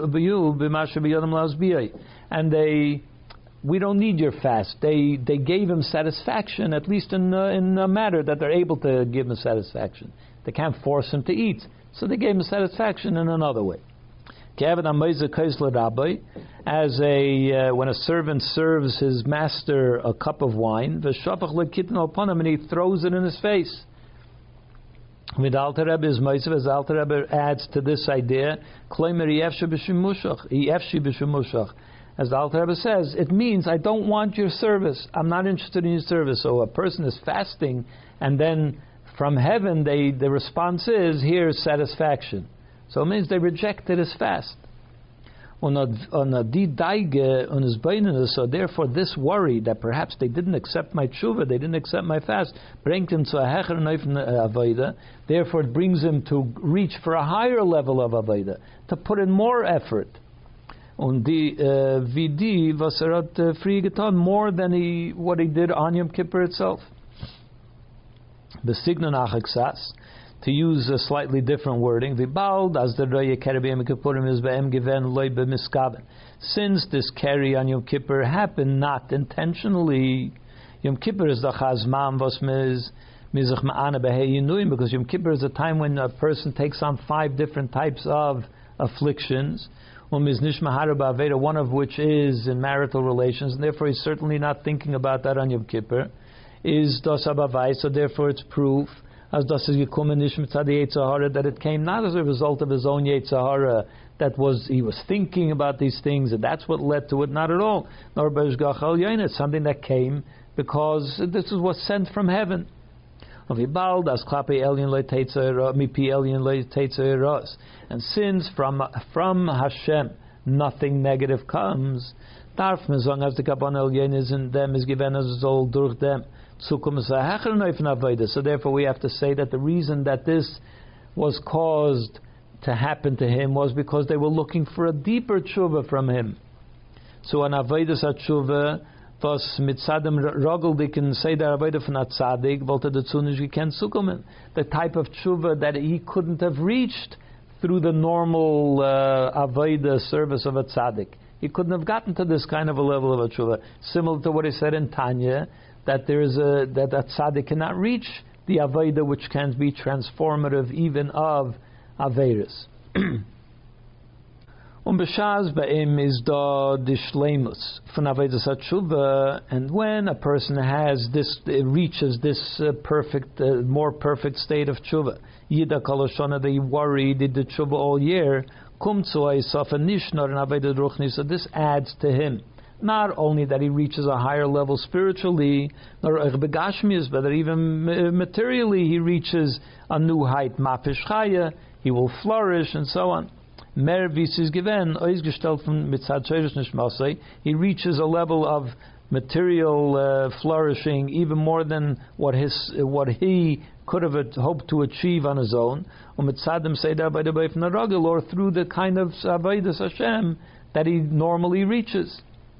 we don't need your fast. They gave him satisfaction, at least in a matter that they're able to give him satisfaction. They can't force him to eat, so they gave him satisfaction in another way. As when a servant serves his master a cup of wine, and he throws it in his face. With Alter Rebbe is Meisav, as Alter Rebbe adds to this idea, as the Alter Rebbe says, it means I don't want your service. I'm not interested in your service. So a person is fasting, and then from heaven the response is, here's satisfaction. So it means they rejected his fast. So therefore this worry that perhaps they didn't accept my tshuva, they didn't accept my fast, brings him to a hecher neufen avoda. Therefore it brings him to reach for a higher level of avoda, to put in more effort. Und die vidi was hat früher getan, more than what he did on Yom Kippur itself. Besignon achexas, to use a slightly different wording, v'bald as the roye keri b'Yom Kippurim is b'em given loy b'miskaven. Since this keri on Yom Kippur happened not intentionally, Yom Kippur is the chazman was mizach ma'ana b'hei yinuim, because Yom Kippur is a time when a person takes on 5 different types of afflictions, one of which is in marital relations, and therefore he's certainly not thinking about that on Yom Kippur, is das abavai, so therefore it's proof, as das is yikumen nishmat tzadi Yetzirah, that it came not as a result of his own Yetzirah, he was thinking about these things, and that's what led to it, not at all. Nor b'eshgach al yain, it's something that came because this is what's sent from heaven. And since from Hashem nothing negative comes, darf man sagen, as the Kabbalah Elyon is in them, is given as soll durch them. So therefore we have to say that the reason that this was caused to happen to him was because they were looking for a deeper tshuva from him. So an avodas tshuva, was mit Sadam Rogeldiken say the Avodah von Tzadik, wollte dazu nicht gekannt zukommen. The type of tshuva that he couldn't have reached through the normal Avodah service of a Tzadik. He couldn't have gotten to this kind of a level of a tshuva. Similar to what he said in Tanya, that that a Tzadik cannot reach the Avodah which can be transformative even of Averis. B'shaz ba'im is da dishleimus from avodas tshuva, and when a person has this, reaches this more perfect state of tshuva, yida koloshana, that he worried, did the tshuva all year, kumtzu aisafa nishnor and avodah ruchni. So this adds to him not only that he reaches a higher level spiritually, nor begashmius, but that even materially he reaches a new height, mafish chaya, he will flourish and so on. Mer vis is given, ausgestellt von mitzad sheirish nishmasei. He reaches a level of material flourishing even more than what he could have hoped to achieve on his own. Umitzadim seida by the way from the ragel, or through the kind of avodas Hashem that he normally reaches.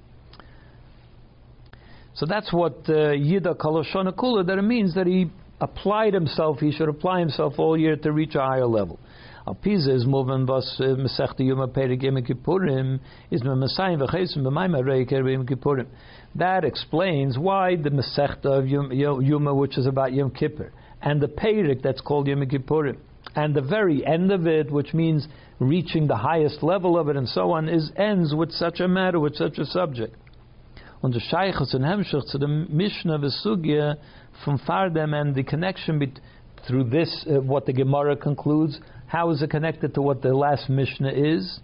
So that's what Yida Kaloshana Kula, that it means that he applied himself, he should apply himself all year to reach a higher level. Alpiza is moving was Masechta Yoma Perek Yom Kippurim is Masayim v'Chesim b'Mayim Reikar Yom Kippurim. That explains why the Masechta of Yoma, which is about Yom Kippur, and the Perek that's called Yom Kippurim, and the very end of it, which means reaching the highest level of it and so on, ends with such a matter, with such a subject. Und the Shaychus and Hemshach to the Mishnah v'Sugya from Fardem, and the connection through this, what the Gemara concludes. How is it connected to what the last Mishnah is?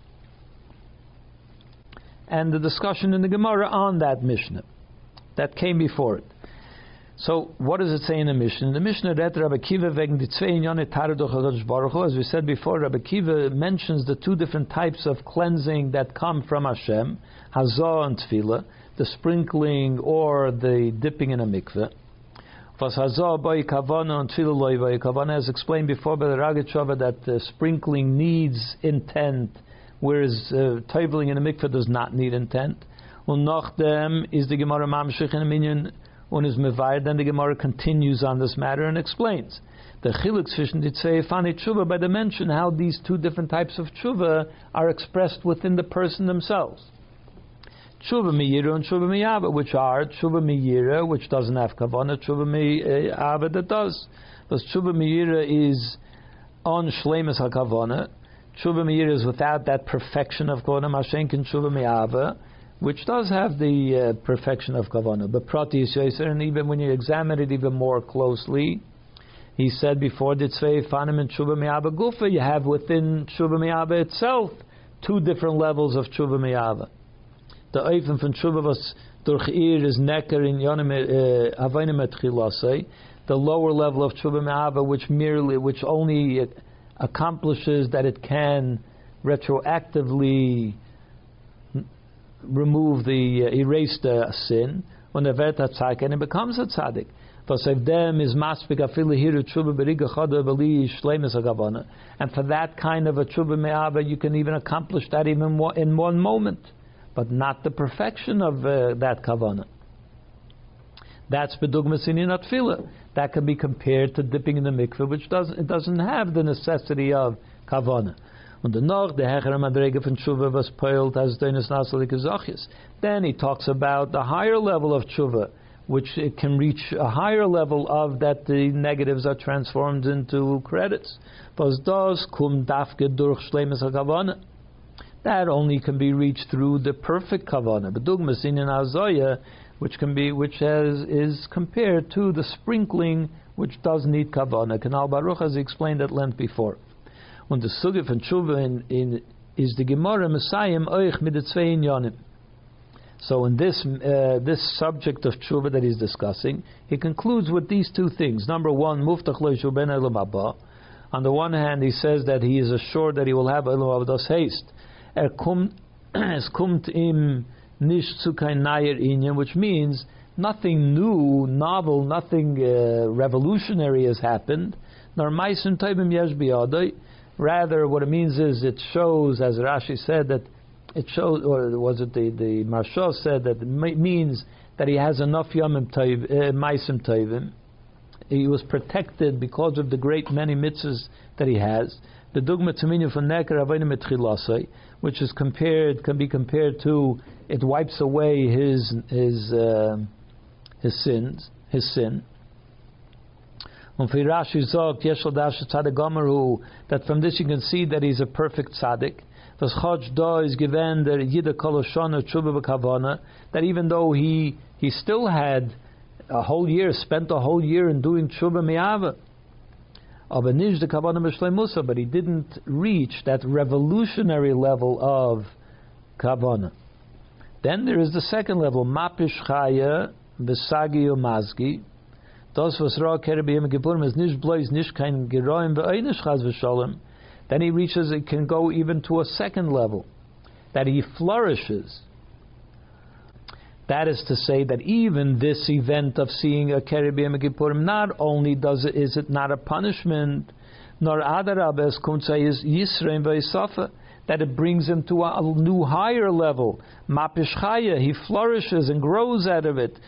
And the discussion in the Gemara on that Mishnah that came before it. So, what does it say in the Mishnah? In the Mishnah, that Rabbi Kiva wegen die zwei Inyane Tare durch HaKadosh Baruch Hu, as we said before, Rabbi Kiva mentions the 2 different types of cleansing that come from Hashem, Hazah and Tefillah, the sprinkling or the dipping in a mikveh. As explained before by the Ragatshava, that sprinkling needs intent, whereas toveling in a mikveh does not need intent. Und nachdem is the Gemara mamshich in a minyan und is mevayer. Then the Gemara continues on this matter and explains the chiluk zwischen die zwei fani tshuva by the mention how these 2 different types of tshuva are expressed within the person themselves. Tshuva miyira and tshuva miyava, which are tshuva miyira, which doesn't have kavanah, tshuva miyava that does. But tshuva miyira is on shleimus hakavana. Tshuva miyira is without that perfection of kavanah. Mashenkin tshuva miyava, which does have the perfection of kavanah. But prati is yoser, and even when you examine it even more closely, he said before, the tzvei fanim and tshuva miyava gufa, you have within tshuva miyava itself 2 different levels of tshuva miyava. The Eifen von Tshuva was durch is necker in Havayim et Chilasei, the lower level of Tshuva Me'ava, which only accomplishes that it can retroactively remove erase the sin, and it becomes a tzaddik. And for that kind of a tshuva me'ava, you can even accomplish that even in one moment, but not the perfection of that kavanah. That's bedugmas in tefillah. That can be compared to dipping in the mikveh, which doesn't have the necessity of kavanah. Und noch der hechere Madrege von Tshuva was peilt as deines nasalike zachis. Then he talks about the higher level of Tshuva, which it can reach a higher level of that the negatives are transformed into credits. Was das kum dafke durch shleimes hakavana. That only can be reached through the perfect kavanah. Bedugmas in azoya, which is compared to the sprinkling, which does need kavanah. Kanal Baruch has explained at length before. Und the Sugge von Tshuva is the Gemara Messiah euch mit the zwei Inyanim. So in this subject of Tshuva that he's discussing, he concludes with these two things. Number one, Muftach lo yishu ben olam haba. On the one hand, he says that he is assured that he will have olam haba das haste. Es kommt im nicht zu kein neuer Inyan, which means nothing new, novel, nothing revolutionary has happened. Nor meisim toivim yesh biyadai. Rather, what it means is it shows, as Rashi said, that it shows, or was it the Marsha said that it means that he has enough yamim meisim toivim. He was protected because of the great many mitzvahs that he has. The dugma taminu from neker avodim etchilasai, which can be compared to it wipes away his sin. That from this you can see that he's a perfect tzaddik. That even though he still had spent a whole year in doing tshuva me'ava, but he didn't reach that revolutionary level of kavanah. Then there is the second level, mapish chaya v'sagi umazgi. Das was ra kerbe yom kippurim is nish blois nish kein geroim ve'einish chaz v'shalom. Then he reaches, it can go even to a second level, that he flourishes. That is to say that even this event of seeing a kerbe yom kippurim, not only is it not a punishment, nor adarab es kuntzai is yisrein ve'yisafa, that it brings him to a new higher level. Mapish chaya, he flourishes and grows out of it.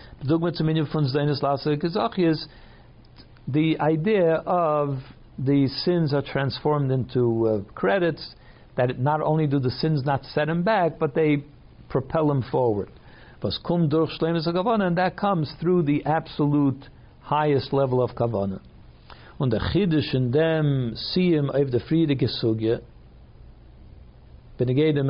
The idea of the sins are transformed into credits, that it not only do the sins not set him back, but they propel him forward. And that comes through the absolute highest level of kavanah. Und der Chiddush in dem Siyum auf der friedige Sugya, and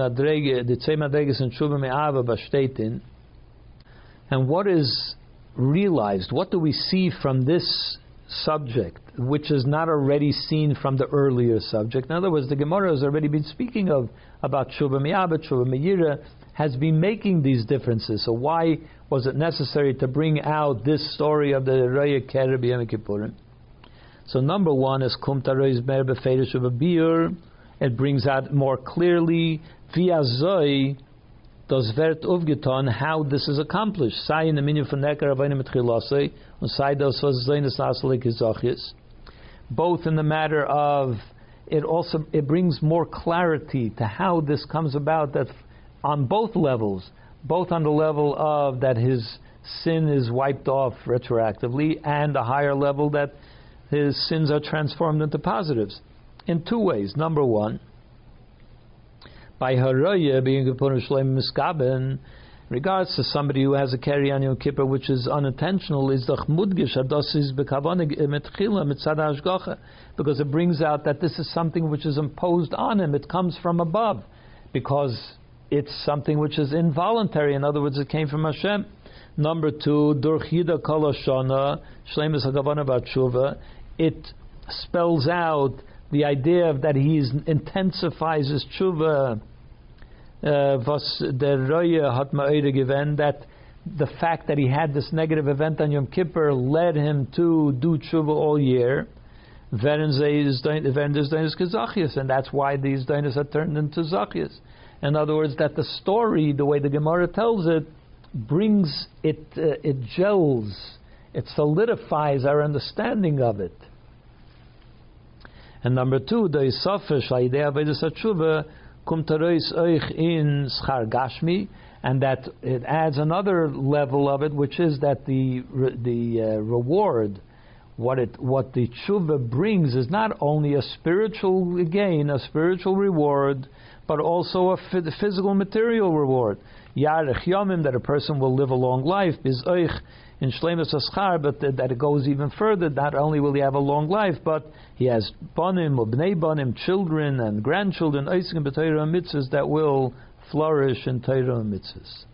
what is realized, what do we see from this subject, which is not already seen from the earlier subject? In other words, the Gemara has already been speaking about Tshuva Me'aba, Tshuva Me'yira, has been making these differences. So why was it necessary to bring out this story of the Raya Kereb Yom Kippurim? So number one is Kum Taroiz Mer Befeidish of a Biur. It brings out more clearly via Zoi das wird aufgetan how this is accomplished. Sei in the minu von Necker of einem Tchilasei und sei das was seines Naselik Zachis. Both in the matter of it brings more clarity to how this comes about, that on both levels, both on the level of that his sin is wiped off retroactively, and a higher level that his sins are transformed into positives. In two ways. Number one, by Haraya being a Shleim Miskaben, in regards to somebody who has a carry on Yom Kippur which is unintentional, is the Chmudgish Adosis Bekavanig Metchila Mitzad Hashgacha, because it brings out that this is something which is imposed on him. It comes from above, because it's something which is involuntary. In other words, it came from Hashem. Number two, Durchida Koloshana Shleim Miskavana Batshuva. It spells out the idea of that he intensifies his tshuva, was der Reue hat ma'ire given, that the fact that he had this negative event on Yom Kippur led him to do tshuva all year. And that's why these dainas are turned into zachias. In other words, that the story, the way the Gemara tells it, brings it, it gels, it solidifies our understanding of it. And number two, the Isafish, idea of Tshuva, kum tarois oich in schar gashmi, and that it adds another level of it, which is that the reward, what the tshuva brings, is not only a spiritual gain, a spiritual reward, but also a physical, material reward. Yarech yomim, that a person will live a long life, biz oich in shleimus aschar, but that it goes even further. Not only will he have a long life, but he has banim or bnei banim, children and grandchildren, oiskim b'Torah and mitzvahs, that will flourish in Torah and mitzvahs.